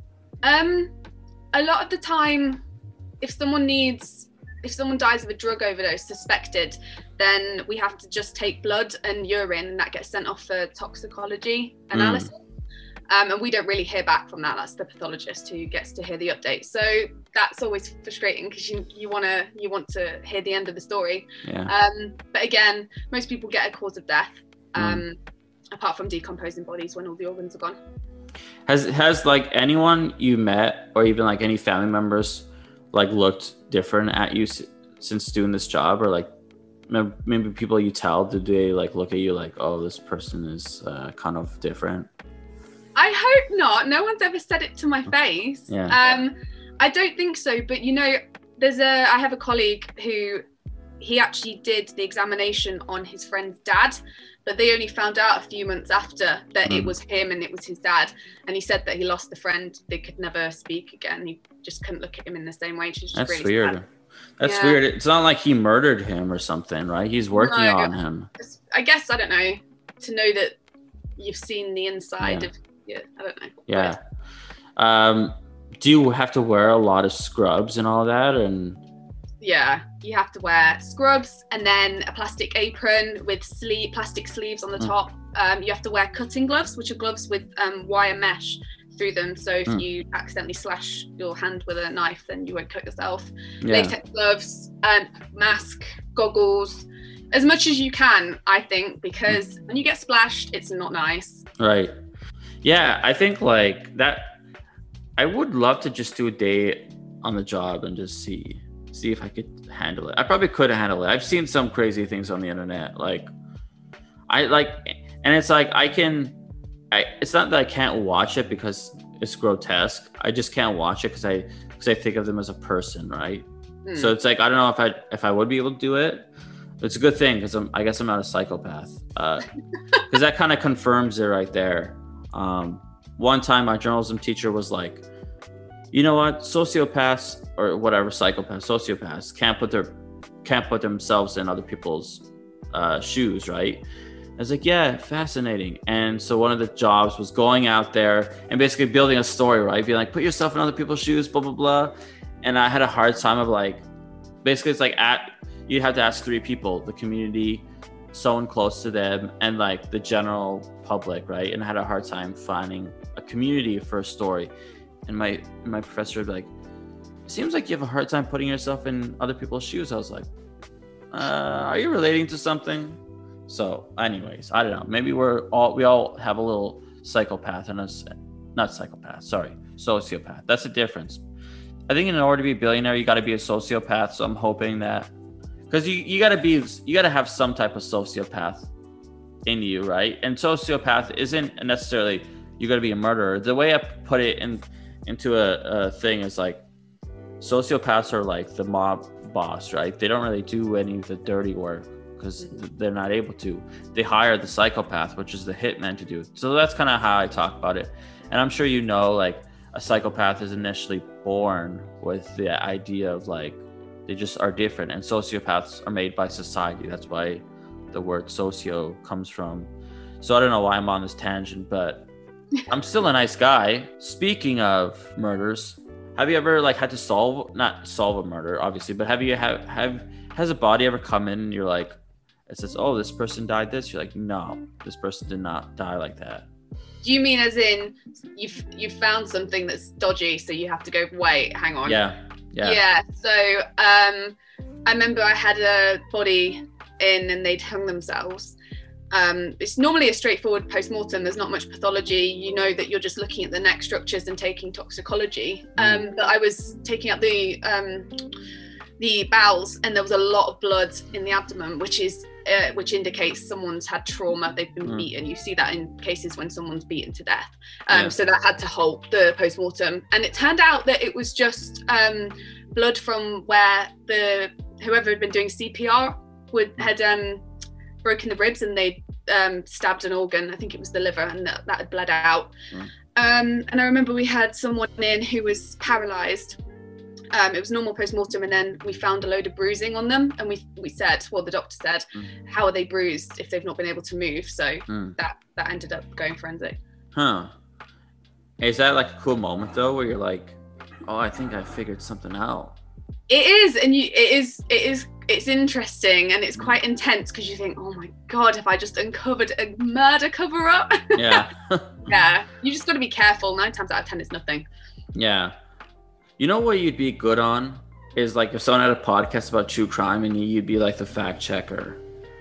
D: A lot of the time, if someone dies of a drug overdose suspected, then we have to just take blood and urine, and that gets sent off for toxicology analysis. And we don't really hear back from that. That's the pathologist who gets to hear the update. So that's always frustrating, because you want to hear the end of the story.
C: Yeah.
D: But again, most people get a cause of death, apart from decomposing bodies when all the organs are gone.
C: Has like anyone you met, or even like any family members, like looked different at you since doing this job, or like maybe people you tell, did they like look at you like, oh, this person is kind of different?
D: I hope not. No one's ever said it to my face.
C: Yeah.
D: I don't think so. But you know, I have a colleague who he actually did the examination on his friend's dad, but they only found out a few months after that it was him and it was his dad. And he said that he lost the friend. They could never speak again. He just couldn't look at him in the same way. Which is
C: That's
D: really
C: weird.
D: sad.
C: That's weird. It's not like he murdered him or something, right? He's working
D: No.
C: on him.
D: I guess, I don't know, to know that you've seen the inside of, I don't know.
C: Yeah. Do you have to wear a lot of scrubs and all that? And
D: Yeah, you have to wear scrubs and then a plastic apron with plastic sleeves on the top. You have to wear cutting gloves, which are gloves with wire mesh through them. So if you accidentally slash your hand with a knife, then you won't cut yourself.
C: yeah.
D: Latex gloves, mask, goggles, as much as you can, I think, because when you get splashed, it's not nice.
C: Right. Yeah, I think like that. I would love to just do a day on the job and just see if I could handle it. I probably could handle it. I've seen some crazy things on the internet. And it's like it's not that I can't watch it because it's grotesque. I just can't watch it because I think of them as a person, right? So it's like I don't know if I would be able to do it. It's a good thing because I guess I'm not a psychopath. Because that kind of confirms it right there. One time my journalism teacher was like, you know what, sociopaths or whatever, sociopaths can't put themselves in other people's shoes, right? I was like, yeah, fascinating. And so one of the jobs was going out there and basically building a story, right? Being like, put yourself in other people's shoes, blah, blah, blah. And I had a hard time of like, basically it's like you have to ask 3 people, the community, someone close to them, and like the general public, right? And I had a hard time finding a community for a story. And my professor would be like, it seems like you have a hard time putting yourself in other people's shoes. I was like, are you relating to something? So anyways, I don't know. Maybe we all have a little psychopath in us. Not psychopath, sorry, sociopath. That's the difference. I think in order to be a billionaire, you got to be a sociopath. So I'm hoping that, because you got to have some type of sociopath in you, right? And sociopath isn't necessarily you got to be a murderer. The way I put it into a thing is like, sociopaths are like the mob boss, right? They don't really do any of the dirty work because they're not able to. They hire the psychopath, which is the hitman, to do it. So that's kind of how I talk about it. And I'm sure you know, like, a psychopath is initially born with the idea of like they just are different, and sociopaths are made by society. That's why the word socio comes from. So I don't know why I'm on this tangent, but I'm still a nice guy. Speaking of murders, have you ever like had to not solve a murder, obviously, but has a body ever come in and you're like, it says, oh, this person died this? You're like, no, this person did not die like that.
D: Do you mean as in you've found something that's dodgy, so you have to go, wait, hang on?
C: Yeah.
D: So I remember I had a body in and they'd hung themselves. It's normally a straightforward post-mortem. There's not much pathology. You know that you're just looking at the neck structures and taking toxicology. But I was taking out the bowels, and there was a lot of blood in the abdomen, which indicates someone's had trauma. They've been beaten. You see that in cases when someone's beaten to death. So that had to halt the post-mortem. And it turned out that it was just blood from where whoever had been doing CPR had broken the ribs, and they stabbed an organ. I think it was the liver, and that had bled out. And I remember we had someone in who was paralyzed. It was normal post-mortem, and then we found a load of bruising on them, and we said, well, the doctor said, how are they bruised if they've not been able to move? So that ended up going forensic.
C: Is that like a cool moment though, where you're like, oh, I think I figured something out?
D: It is, and it's interesting, and it's quite intense because you think, oh my god, if I just uncovered a murder cover-up.
C: Yeah.
D: Yeah, you just got to be careful. 9 times out of 10 it's nothing.
C: Yeah. You know what you'd be good on is like if someone had a podcast about true crime and you'd be like the fact checker.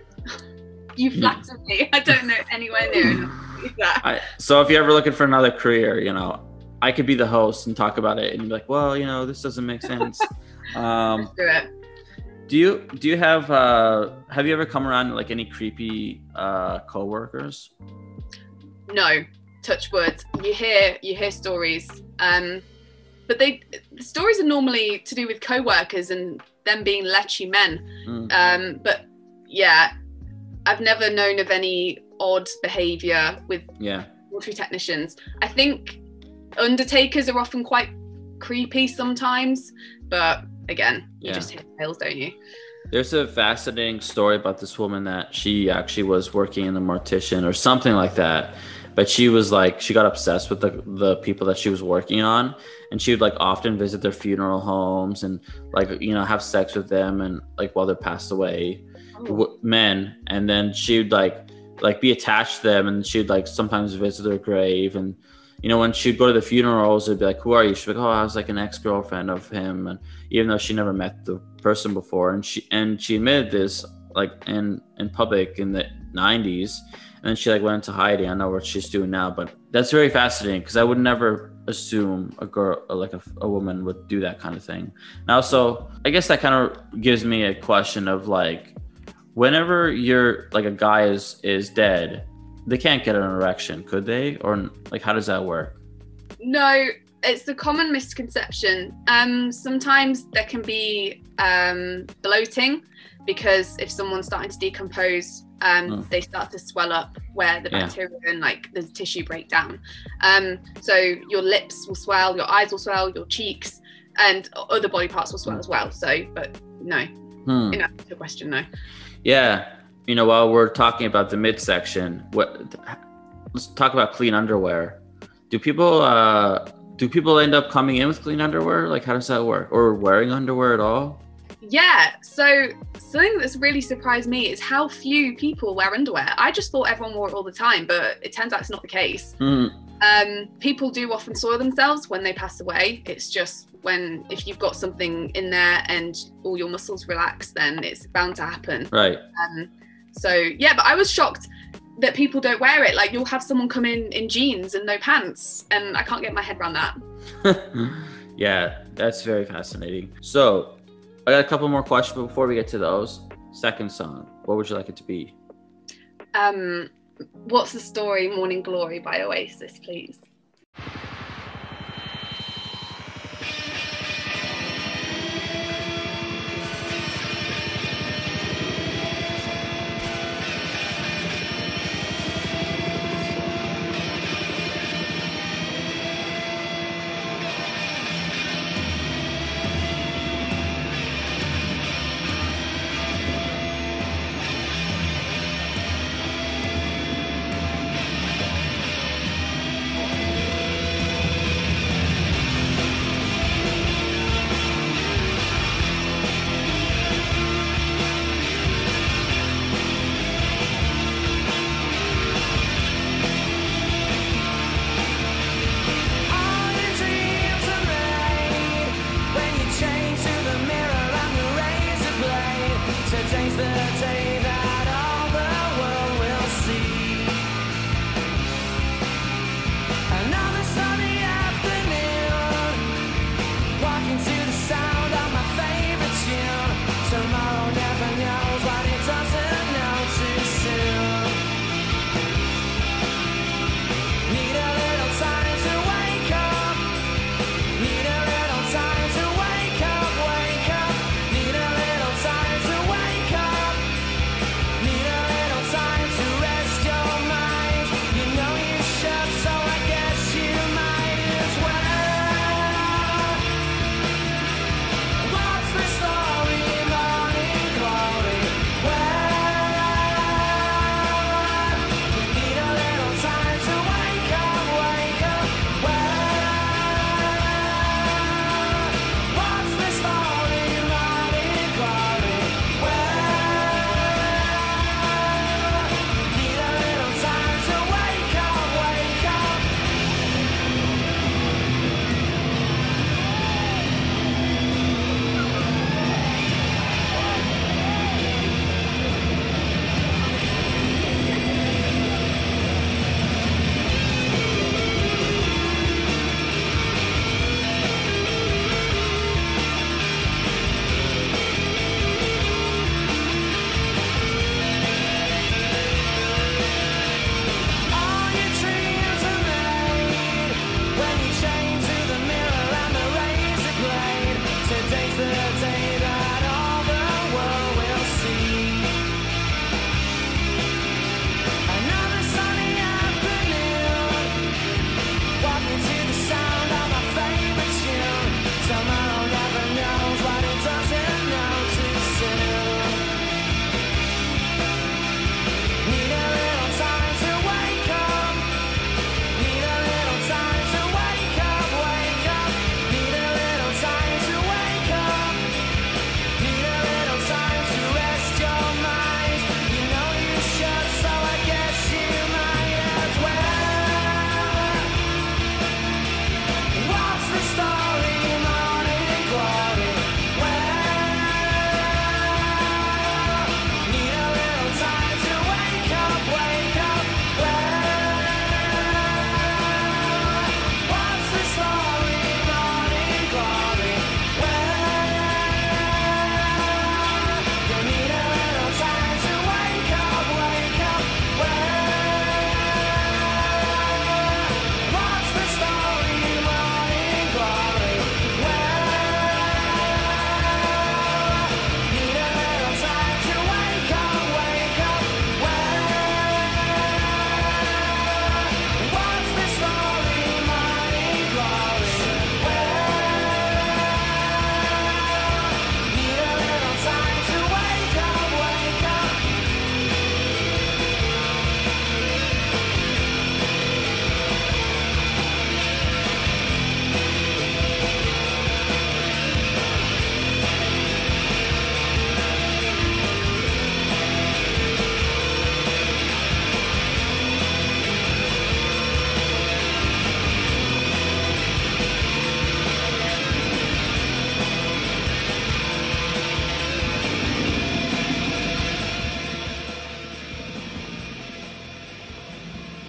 D: You flatter me. I don't know anywhere near enough to do that.
C: So if you're ever looking for another career, you know, I could be the host and talk about it, and you'd be like, well, you know, this doesn't make sense.
D: Let's do it.
C: Do you have you ever come around like any creepy coworkers?
D: No. touch wood, you hear stories, but the stories are normally to do with co-workers and them being lechy men. But yeah, I've never known of any odd behavior with mortuary technicians. I think undertakers are often quite creepy sometimes, but again, you just hear tales, don't you?
C: There's a fascinating story about this woman that she actually was working in a mortician or something like that. But she was like, she got obsessed with the people that she was working on, and she would like often visit their funeral homes and like, you know, have sex with them and like while they're passed away, men. And then she would like be attached to them, and she'd like sometimes visit their grave. And you know, when she'd go to the funerals, it'd be like, who are you? She'd be like, oh, I was like an ex-girlfriend of him. And even though she never met the person before, and she admitted this like in public in the 90s. And then she like went into hiding. I know what she's doing now, but that's very fascinating because I would never assume a girl, like a woman, would do that kind of thing. Now, so I guess that kind of gives me a question of like, whenever you're like a guy is dead, they can't get an erection, could they? Or like, how does that work?
D: No, it's the common misconception. Sometimes there can be bloating because if someone's starting to decompose, they start to swell up where the bacteria and like there's tissue breakdown. So your lips will swell, your eyes will swell, your cheeks and other body parts will swell as well. So, but no, in answer to your question, no.
C: Yeah. You know, while we're talking about the midsection, let's talk about clean underwear. Do people end up coming in with clean underwear? Like, how does that work? Or wearing underwear at all?
D: Yeah, so something that's really surprised me is how few people wear underwear. I just thought everyone wore it all the time, but it turns out it's not the case. People do often soil themselves when they pass away. It's just if you've got something in there and all your muscles relax, then it's bound to happen. Right. So yeah, but I was shocked that people don't wear it. Like, you'll have someone come in jeans and no pants, and I can't get my head around that.
C: Yeah, that's very fascinating. So I got a couple more questions, but before we get to those, second song, what would you like it to be?
D: What's the Story, Morning Glory by Oasis, please?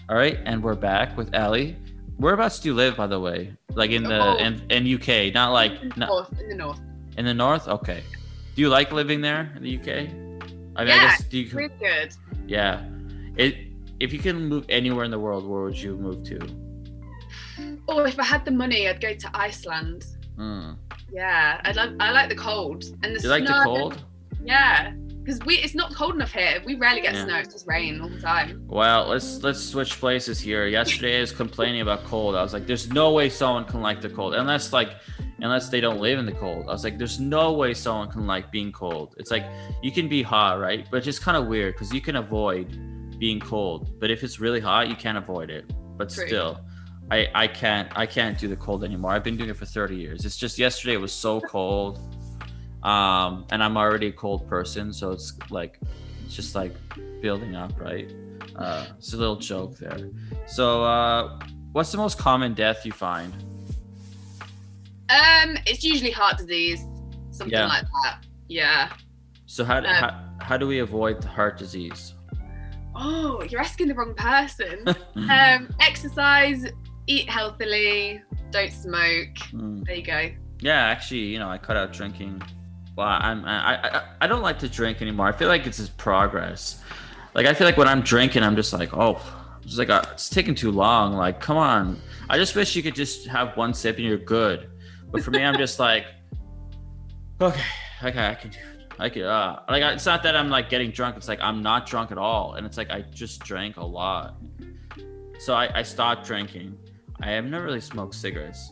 C: All right, and we're back with Ellie. Whereabouts do you live, by the way? Like in UK, not like
D: In the north.
C: in the north. Okay. Do you like living there in the UK? I mean, I
D: Yeah,
C: guess do you?
D: really good.
C: Yeah. If you can move anywhere in the world, where would you move to?
D: Oh, if I had the money, I'd go to Iceland.
C: Hmm.
D: Yeah, I like the cold and the
C: You like the
D: snow.
C: cold?
D: Yeah, because it's not cold enough here. We rarely get
C: Yeah.
D: snow. It's just rain all the time.
C: Well, let's switch places here. Yesterday I was complaining about cold. I was like, there's no way someone can like the cold unless they don't live in the cold. I was like, there's no way someone can like being cold. It's like you can be hot, right? But it's just kind of weird because you can avoid being cold. But if it's really hot, you can't avoid it. But
D: True.
C: still, I can't do the cold anymore. I've been doing it for 30 years. It's just yesterday it was so cold. And I'm already a cold person, so it's just like building up, right? It's a little joke there. So what's the most common death you find?
D: It's usually heart disease, something
C: Yeah.
D: like that. Yeah.
C: So how do we avoid heart disease?
D: Oh, you're asking the wrong person. Exercise, eat healthily, don't smoke.
C: Mm.
D: There you go.
C: Yeah, actually, I cut out drinking. Well, I don't like to drink anymore. I feel like it's just progress. Like I feel like when I'm drinking, I'm just like, it's taking too long. Like, come on. I just wish you could just have one sip and you're good. But for me, I'm just like, okay, I can do it. It's not that I'm like getting drunk. It's like I'm not drunk at all, and it's like I just drank a lot. So I stopped drinking. I have never really smoked cigarettes.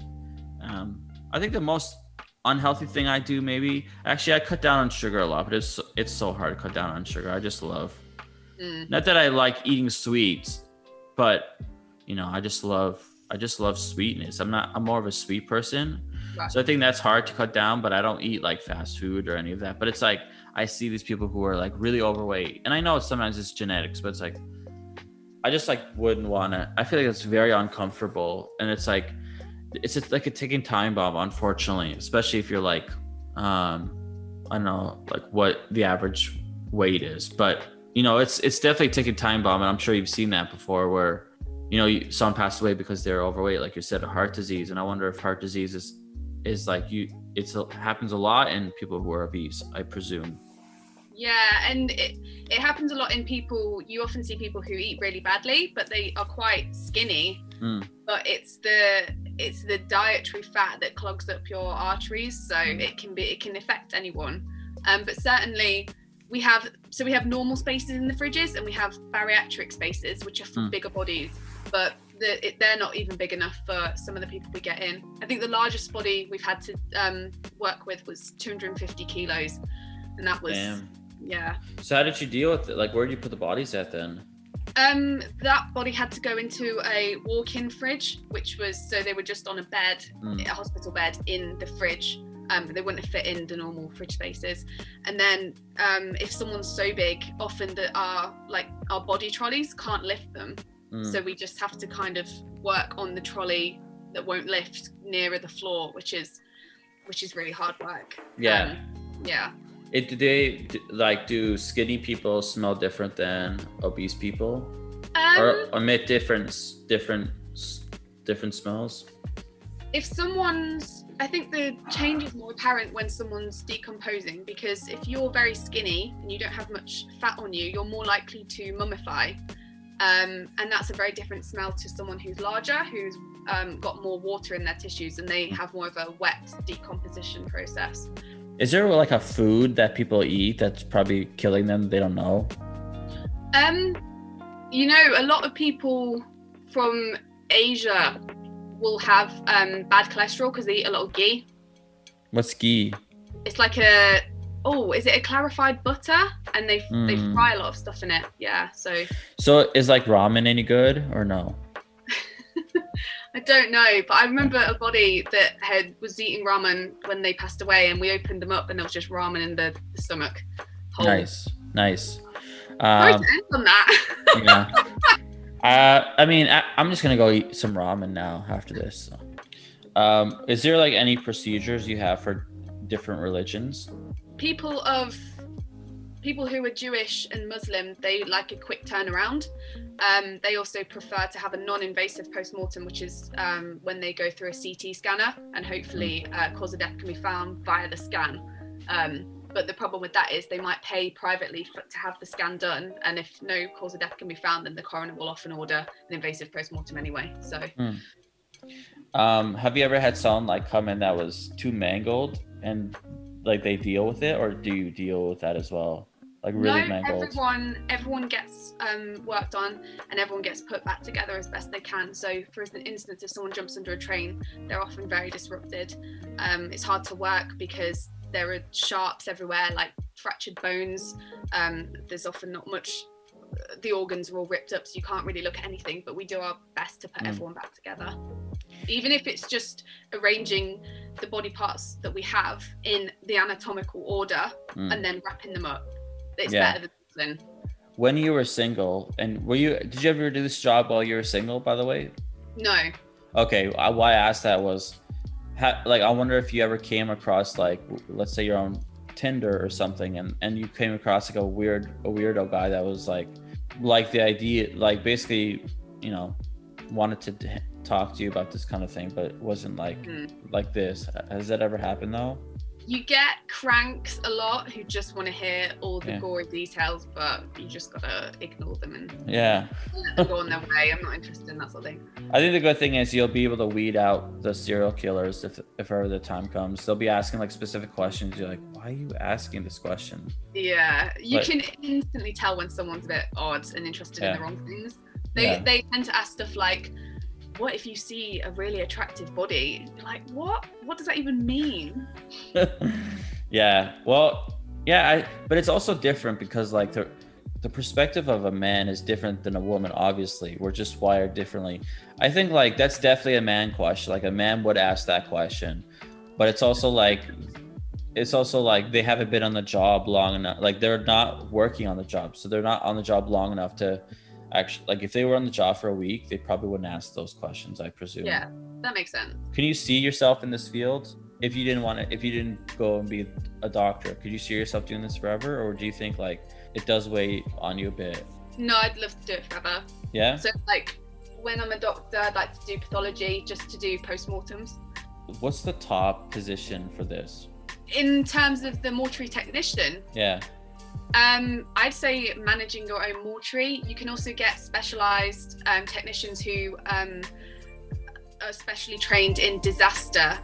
C: I think the most unhealthy thing I do, maybe, actually, I cut down on sugar a lot, but it's so hard to cut down on sugar. I just love, not that I like eating sweets, but I just love sweetness. I'm more of a sweet person.
D: Right.
C: So I think that's hard to cut down, but I don't eat like fast food or any of that. But it's like I see these people who are like really overweight, and I know sometimes it's genetics, but it's like I just like wouldn't want to. I feel like it's very uncomfortable, and it's like like a ticking time bomb, unfortunately, especially if you're like I don't know like what the average weight is, but it's definitely a ticking time bomb, and I'm sure you've seen that before where someone passed away because they're overweight, like you said, a heart disease. And I wonder if heart disease is like it happens a lot in people who are obese, I presume.
D: Yeah, and it happens a lot in people. You often see people who eat really badly, but they are quite skinny. But it's the dietary fat that clogs up your arteries, so it can affect anyone. But certainly we have normal spaces in the fridges, and we have bariatric spaces, which are for bigger bodies. But they're not even big enough for some of the people we get in. I think the largest body we've had to work with was 250 kilos, and that was yeah.
C: So how did you deal with it? Like, where did you put the bodies at then?
D: That body had to go into a walk-in fridge, which was so they were just on a bed, a hospital bed in the fridge. They wouldn't fit in the normal fridge spaces. And then if someone's so big, often that our body trolleys can't lift them. So we just have to kind of work on the trolley that won't lift nearer the floor, which is really hard work.
C: Yeah.
D: Yeah.
C: Do skinny people smell different than obese people, or emit different smells?
D: I think the change is more apparent when someone's decomposing, because if you're very skinny and you don't have much fat on you, you're more likely to mummify. And that's a very different smell to someone who's larger, who's got more water in their tissues, and they have more of a wet decomposition process.
C: Is there like a food that people eat that's probably killing them? They don't know.
D: A lot of people from Asia will have bad cholesterol because they eat a lot of ghee.
C: What's ghee?
D: It's like is it a clarified butter? And they fry a lot of stuff in it. Yeah, so
C: is like ramen any good or no?
D: I don't know, but I remember a body that was eating ramen when they passed away, and we opened them up and there was just ramen in the stomach hole.
C: Nice.
D: Sorry to end on that.
C: Yeah. I'm just gonna go eat some ramen now after this. Is there like any procedures you have for different religions?
D: People of people who are Jewish and Muslim, they like a quick turnaround. They also prefer to have a non-invasive post-mortem, which is when they go through a CT scanner and hopefully cause of death can be found via the scan. But the problem with that is they might pay privately to have the scan done, and if no cause of death can be found, then the coroner will often order an invasive post-mortem anyway. So
C: have you ever had someone like come in that was too mangled and like they deal with it, or do you deal with that as well? Like really mangled?
D: Everyone gets worked on, and everyone gets put back together as best they can. So for instance, if someone jumps under a train, they're often very disrupted. It's hard to work because there are sharps everywhere, like fractured bones. There's often not much, the organs are all ripped up, so you can't really look at anything, but we do our best to put everyone back together. Even if it's just arranging the body parts that we have in the anatomical order and then wrapping them up. It's better than
C: when you were single, and did you ever do this job while you were single, by the way?
D: No.
C: Okay, why I asked that was, I wonder if you ever came across, like, let's say you're on Tinder or something, and you came across like a weirdo guy that was like the idea, like basically, you know, wanted to talk to you about this kind of thing, but it wasn't like this. Has that ever happened though?
D: You get cranks a lot who just want to hear all the gory details, but you just gotta ignore them and let them go on their way. I'm not interested in that sort of thing.
C: I think the good thing is you'll be able to weed out the serial killers if ever the time comes. They'll be asking like specific questions. You're like, why are you asking this question?
D: Yeah, you can instantly tell when someone's a bit odd and interested in the wrong things. They tend to ask stuff like, what if you see a really attractive body? You're like, what does that even mean?
C: But it's also different because like the perspective of a man is different than a woman. Obviously, we're just wired differently. I think like that's definitely a man question. Like a man would ask that question, but it's also like they haven't been on the job long enough. Like they're not working on the job, so they're not on the job long enough to actually, like if they were on the job for a week, they probably wouldn't ask those questions, I presume.
D: Yeah, that makes sense.
C: Can you see yourself in this field if you didn't go and be a doctor? Could you see yourself doing this forever, or do you think like it does weigh on you a bit?
D: No, I'd love to do it forever.
C: Yeah.
D: So like when I'm a doctor, I'd like to do pathology, just to do postmortems.
C: What's the top position for this?
D: In terms of the mortuary technician?
C: Yeah.
D: I'd say managing your own mortuary. You can also get specialized technicians who are specially trained in disaster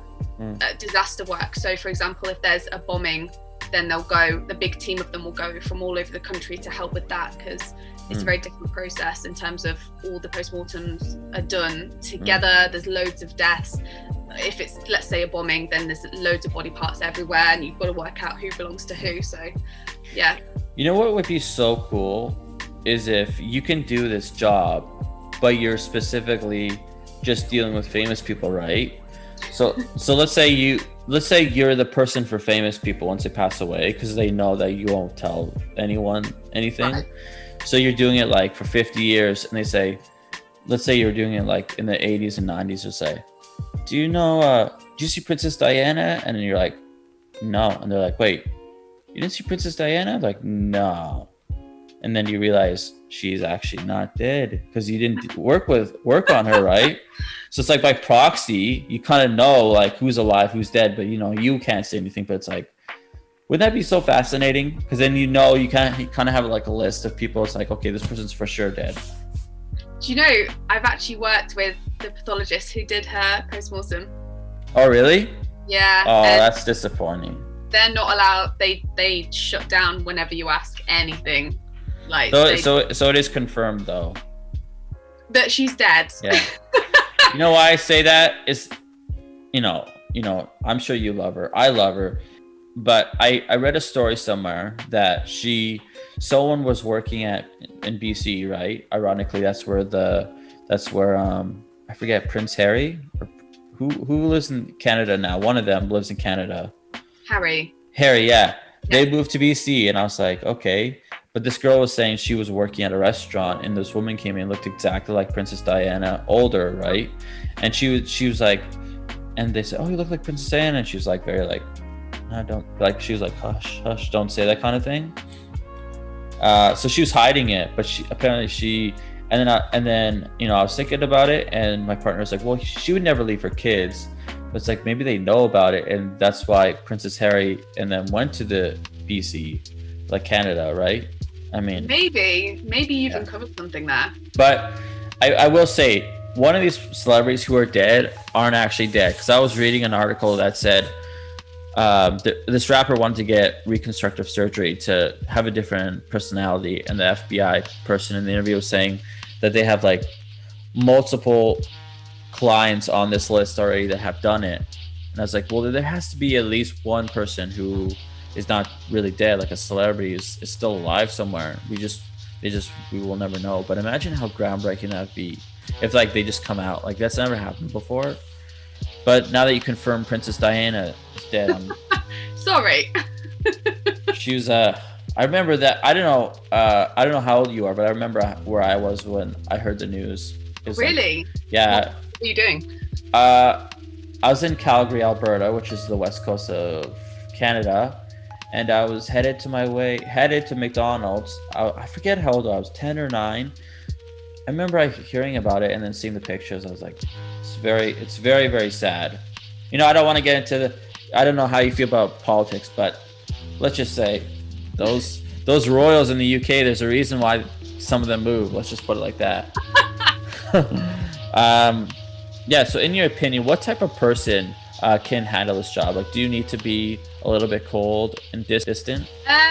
D: work. So for example, if there's a bombing, then the big team of them will go from all over the country to help with that, because it's a very different process in terms of all the postmortems are done together. There's loads of deaths. If it's, let's say, a bombing, then there's loads of body parts everywhere and you've got to work out who belongs to who. So yeah. You know what would be so cool is if you can do this job, but you're specifically just dealing with famous people, right? So let's say you're the person for famous people once they pass away, because they know that you won't tell anyone anything. Right. So you're doing it like for 50 years, and they say, let's say you're doing it like in the 80s and 90s, or say, do you see Princess Diana? And then you're like, no. And they're like, wait, you didn't see Princess Diana? Like, no. And then you realize she's actually not dead because you didn't work on her, right? So it's like by proxy, you kind of know like who's alive, who's dead, but you can't say anything. But it's like, wouldn't that be so fascinating? Because then you kind of have like a list of people. It's like, okay, this person's for sure dead. Do you know, I've actually worked with the pathologist who did her postmortem.
C: Oh, really?
D: Yeah.
C: Oh, that's disappointing.
D: They're not allowed. They shut down whenever you ask anything. Like
C: so it is confirmed though
D: that she's dead.
C: Yeah. You know why I say that is, I'm sure you love her. I love her, but I read a story somewhere that someone was working in BC, right? Ironically, that's where I forget, Prince Harry, or who lives in Canada now. One of them lives in Canada.
D: Harry,
C: yeah. They moved to BC, and I was like, okay. But this girl was saying she was working at a restaurant, and this woman came in and looked exactly like Princess Diana, older, right? And she was like, and they said, oh, you look like Princess Diana. And she was like, very like, no, don't, like, she was like, hush, don't say that kind of thing. So she was hiding it, but and then I was thinking about it, and my partner was like, well, she would never leave her kids. But it's like, maybe they know about it, and that's why Princess Harry and them went to the BC, like Canada, right? I mean,
D: maybe you've uncovered something there.
C: But I will say, one of these celebrities who are dead aren't actually dead, because I was reading an article that said this rapper wanted to get reconstructive surgery to have a different personality, and the FBI person in the interview was saying that they have like multiple clients on this list already that have done it. And I was like, well, there has to be at least one person who is not really dead, like a celebrity is still alive somewhere. We will never know. But imagine how groundbreaking that'd be if like they just come out. Like, that's never happened before. But now that you confirm Princess Diana is dead,
D: sorry.
C: She was I remember that. I don't know how old you are, but I remember where I was when I heard the news.
D: Really?
C: Like, yeah.
D: What are you doing?
C: I was in Calgary, Alberta, which is the west coast of Canada, and I was headed to McDonald's. I forget how old I was, 10 or 9. I remember hearing about it and then seeing the pictures. I was like, it's very, very sad. I don't want to get into I don't know how you feel about politics, but let's just say those royals in the UK, there's a reason why some of them move. Let's just put it like that. Yeah, so in your opinion, what type of person can handle this job? Like, do you need to be a little bit cold and distant?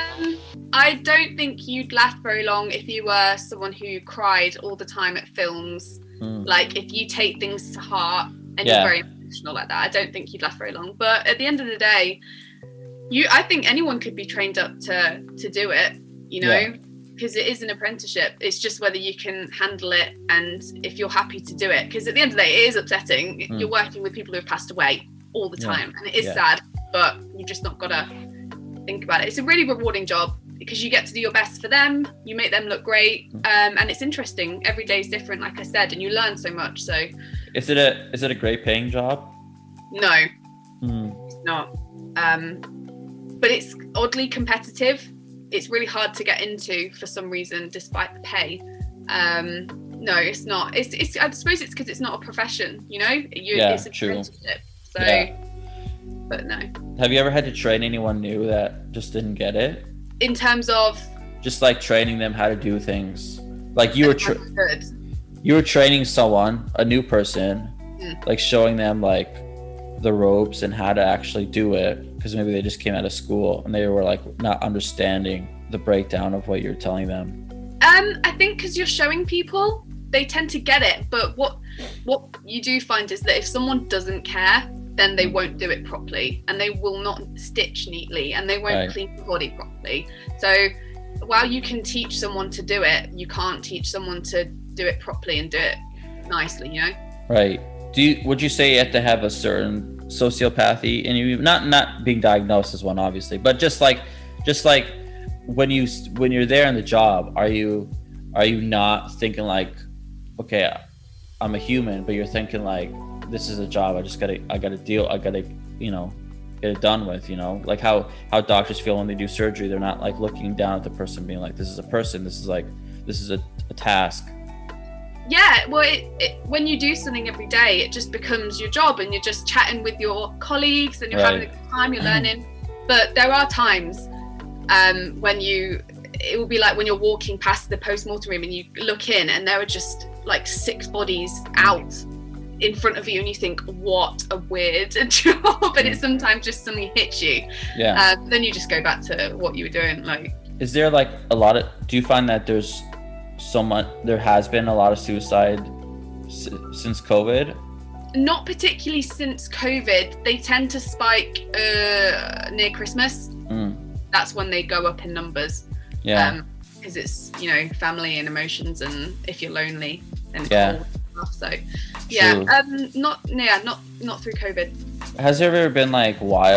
D: I don't think you'd last very long if you were someone who cried all the time at films. Like, if you take things to heart and you're very emotional like that, I don't think you'd last very long. But at the end of the day, I think anyone could be trained up to do it, because it is an apprenticeship. It's just whether you can handle it and if you're happy to do it. Because at the end of the day, it is upsetting. You're working with people who have passed away all the time, and it is sad, but you've just not got to think about it. It's a really rewarding job because you get to do your best for them, you make them look great, and it's interesting. Every day is different, like I said, and you learn so much. So is it a great paying job? No, it's not, but it's oddly competitive. It's really hard to get into for some reason, despite the pay. No, it's not. It's I suppose it's because it's not a profession, it's a apprenticeship. So, but no. Have you ever had to train anyone new that just didn't get it? In terms of? Just like training them how to do things. Like you were training someone, a new person, like showing them like the ropes and how to actually do it, because maybe they just came out of school and they were like not understanding the breakdown of what you're telling them. I think because you're showing people, they tend to get it. But what you do find is that if someone doesn't care, then they won't do it properly, and they will not stitch neatly, and they won't clean the body properly. So while you can teach someone to do it, you can't teach someone to do it properly and do it nicely, Right. Would you say you have to have a certain sociopathy in you? Not being diagnosed as one, obviously, but just like when you're there in the job, are you not thinking like, okay, I'm a human, but you're thinking like, this is a job. I gotta get it done with, like how doctors feel when they do surgery. They're not like looking down at the person being like, this is a person, this is a task. Yeah, well, when you do something every day, it just becomes your job, and you're just chatting with your colleagues and you're having a good time, you're learning. But there are times when it will be like when you're walking past the post-mortem room and you look in and there are just like 6 bodies out in front of you, and you think, what a weird job. And it sometimes just suddenly hits you. Yeah. Then you just go back to what you were doing. Like, is there like do you find that there has been a lot of suicide since COVID? Not particularly since COVID. They tend to spike near Christmas. That's when they go up in numbers. Yeah. Because it's, family and emotions, and if you're lonely and cold stuff. So not through COVID. Has there ever been like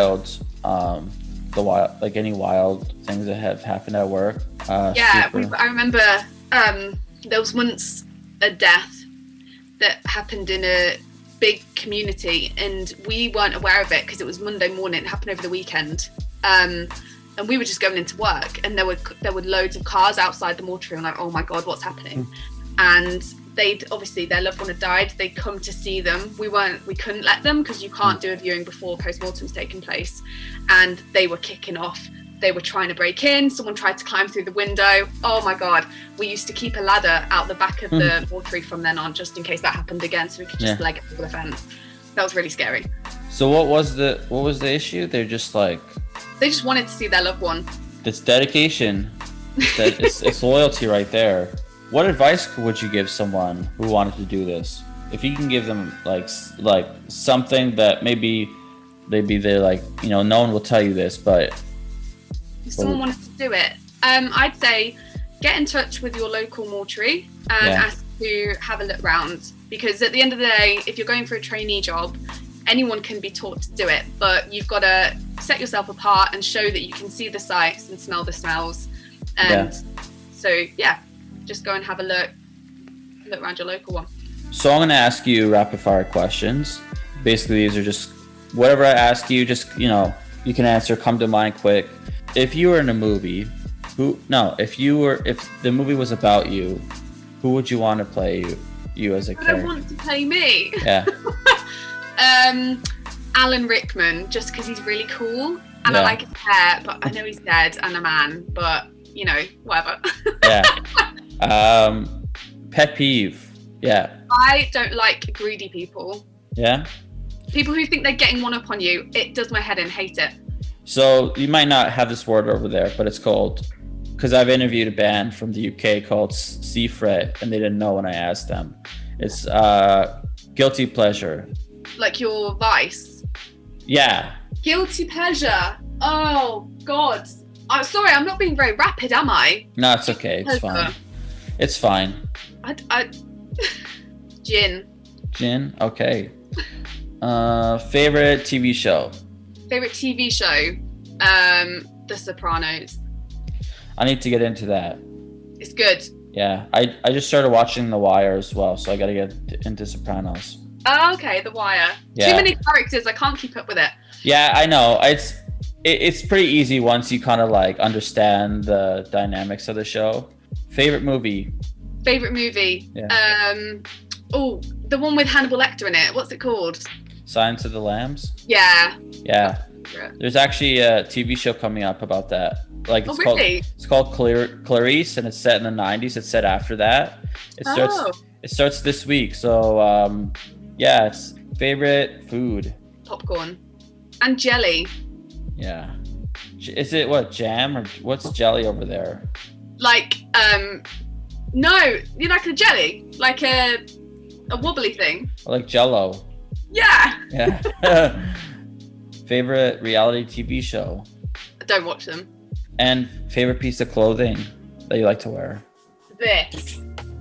D: any wild things that have happened at work? I remember there was once a death that happened in a big community, and we weren't aware of it because it was Monday morning. It happened over the weekend. and we were just going into work, and there were loads of cars outside the mortuary. I'm like, oh my god, what's happening? And obviously their loved one had died. They'd come to see them. We couldn't let them, because you can't do a viewing before post-mortem's taken place. And they were kicking off. They were trying to break in. Someone tried to climb through the window. Oh my god. We used to keep a ladder out the back of the mortuary from then on, just in case that happened again, so we could just leg it over the fence. That was really scary.
C: So what was the issue? They're just like,
D: they just wanted to see their loved one.
C: it's dedication. It's loyalty right there. What advice would you give someone who wanted to do this? If you can give them like something that maybe they're like, you know, no one will tell you this, but
D: if someone wanted to do it, I'd say get in touch with your local mortuary and ask to have a look round, because at the end of the day, if you're going for a trainee job, anyone can be taught to do it, but you've got to set yourself apart and show that you can see the sights and smell the smells. And so just go and have a look around your local one.
C: So I'm going to ask you rapid fire questions. Basically, these are just whatever I ask you, just, you know, you can answer, come to mind quick. If you were in a movie, if the movie was about you, who would you want to play you as a character?
D: I don't want to play me.
C: Yeah.
D: Alan Rickman, just because he's really cool and I like his hair, but I know he's dead and a man, but you know, whatever.
C: Pet peeve. Yeah.
D: I don't like greedy people.
C: Yeah.
D: People who think they're getting one up on you, it does my head in. Hate it.
C: So you might not have this word over there, but it's called, because I've interviewed a band from the UK called Seafret, and they didn't know when I asked them. It's guilty pleasure.
D: Like your vice.
C: Yeah.
D: Guilty pleasure. Oh God. I'm sorry, I'm not being very rapid, am I?
C: No, it's okay. It's fine. It's fine.
D: Gin.
C: Gin? Okay. Favorite TV show?
D: Favorite TV show? The Sopranos.
C: I need to get into that.
D: It's good.
C: Yeah. I just started watching The Wire as well, so I got to get into Sopranos.
D: Oh, okay, The Wire.
C: Yeah.
D: Too many characters, I can't keep up with it.
C: Yeah, I know. It's pretty easy once you kind of like understand the dynamics of the show. Favorite movie?
D: Yeah. The one with Hannibal Lecter in it. What's it called?
C: Silence of the Lambs?
D: Yeah.
C: Yeah. There's actually a TV show coming up about that. Like it's called Clarice, and it's set in the 90s. It's set after that. It starts this week. So it's favorite food.
D: Popcorn. And jelly.
C: Yeah. Is it what, jam, or what's jelly over there?
D: Like no, you like a jelly? Like a wobbly thing.
C: Like Jell-O.
D: Yeah.
C: Yeah. Favorite reality TV show?
D: I don't watch them.
C: And favorite piece of clothing that you like to wear?
D: This.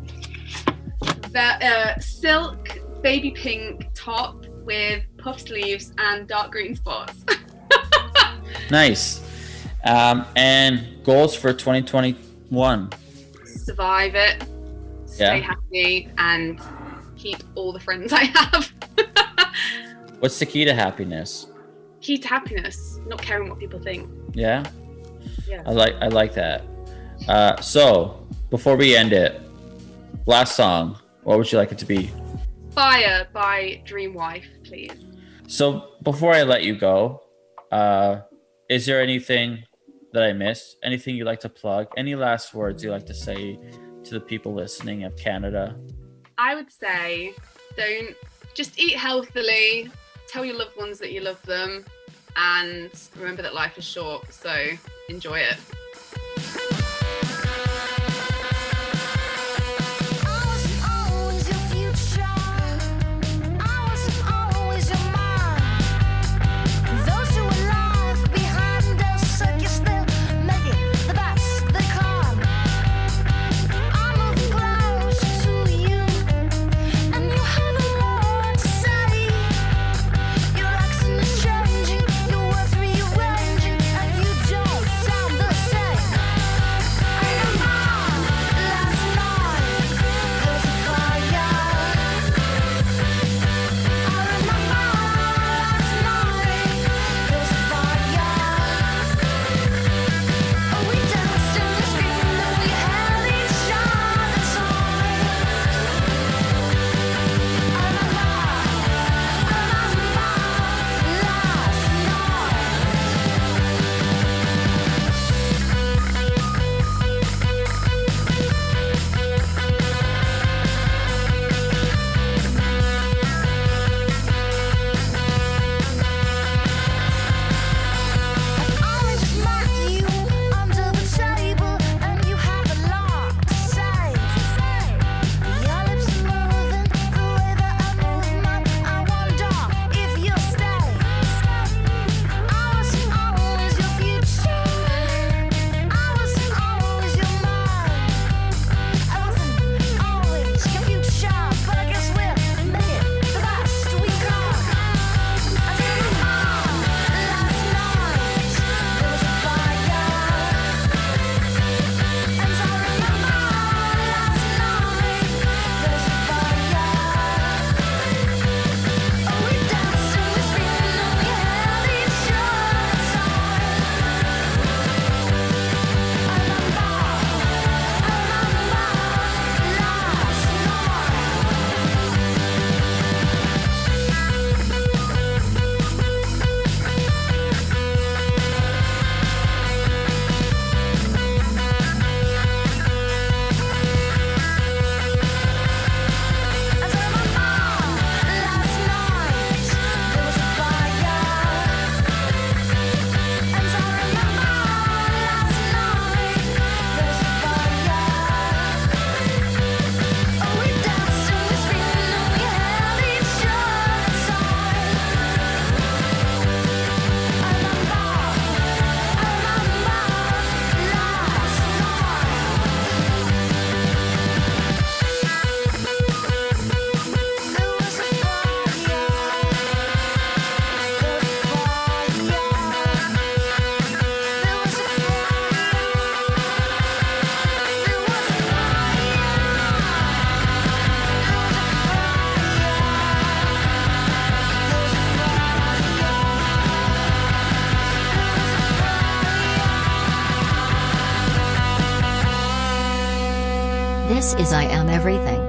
D: The silk baby pink top with puff sleeves and dark green spots.
C: Nice. And goals for 2021?
D: Survive it. Stay happy and keep all the friends I have.
C: What's the key to happiness?
D: Key to happiness, not caring what people think.
C: Yeah. I like that. So before we end it, last song, what would you like it to be?
D: Fire by Dreamwife, please.
C: So before I let you go, is there anything that I missed? Anything you'd like to plug? Any last words you'd like to say to the people listening of Canada?
D: I would say just eat healthily, tell your loved ones that you love them, and remember that life is short, so enjoy it.
B: Changing, your words rearranging, and you don't sound the same.
F: This is I Am Everything.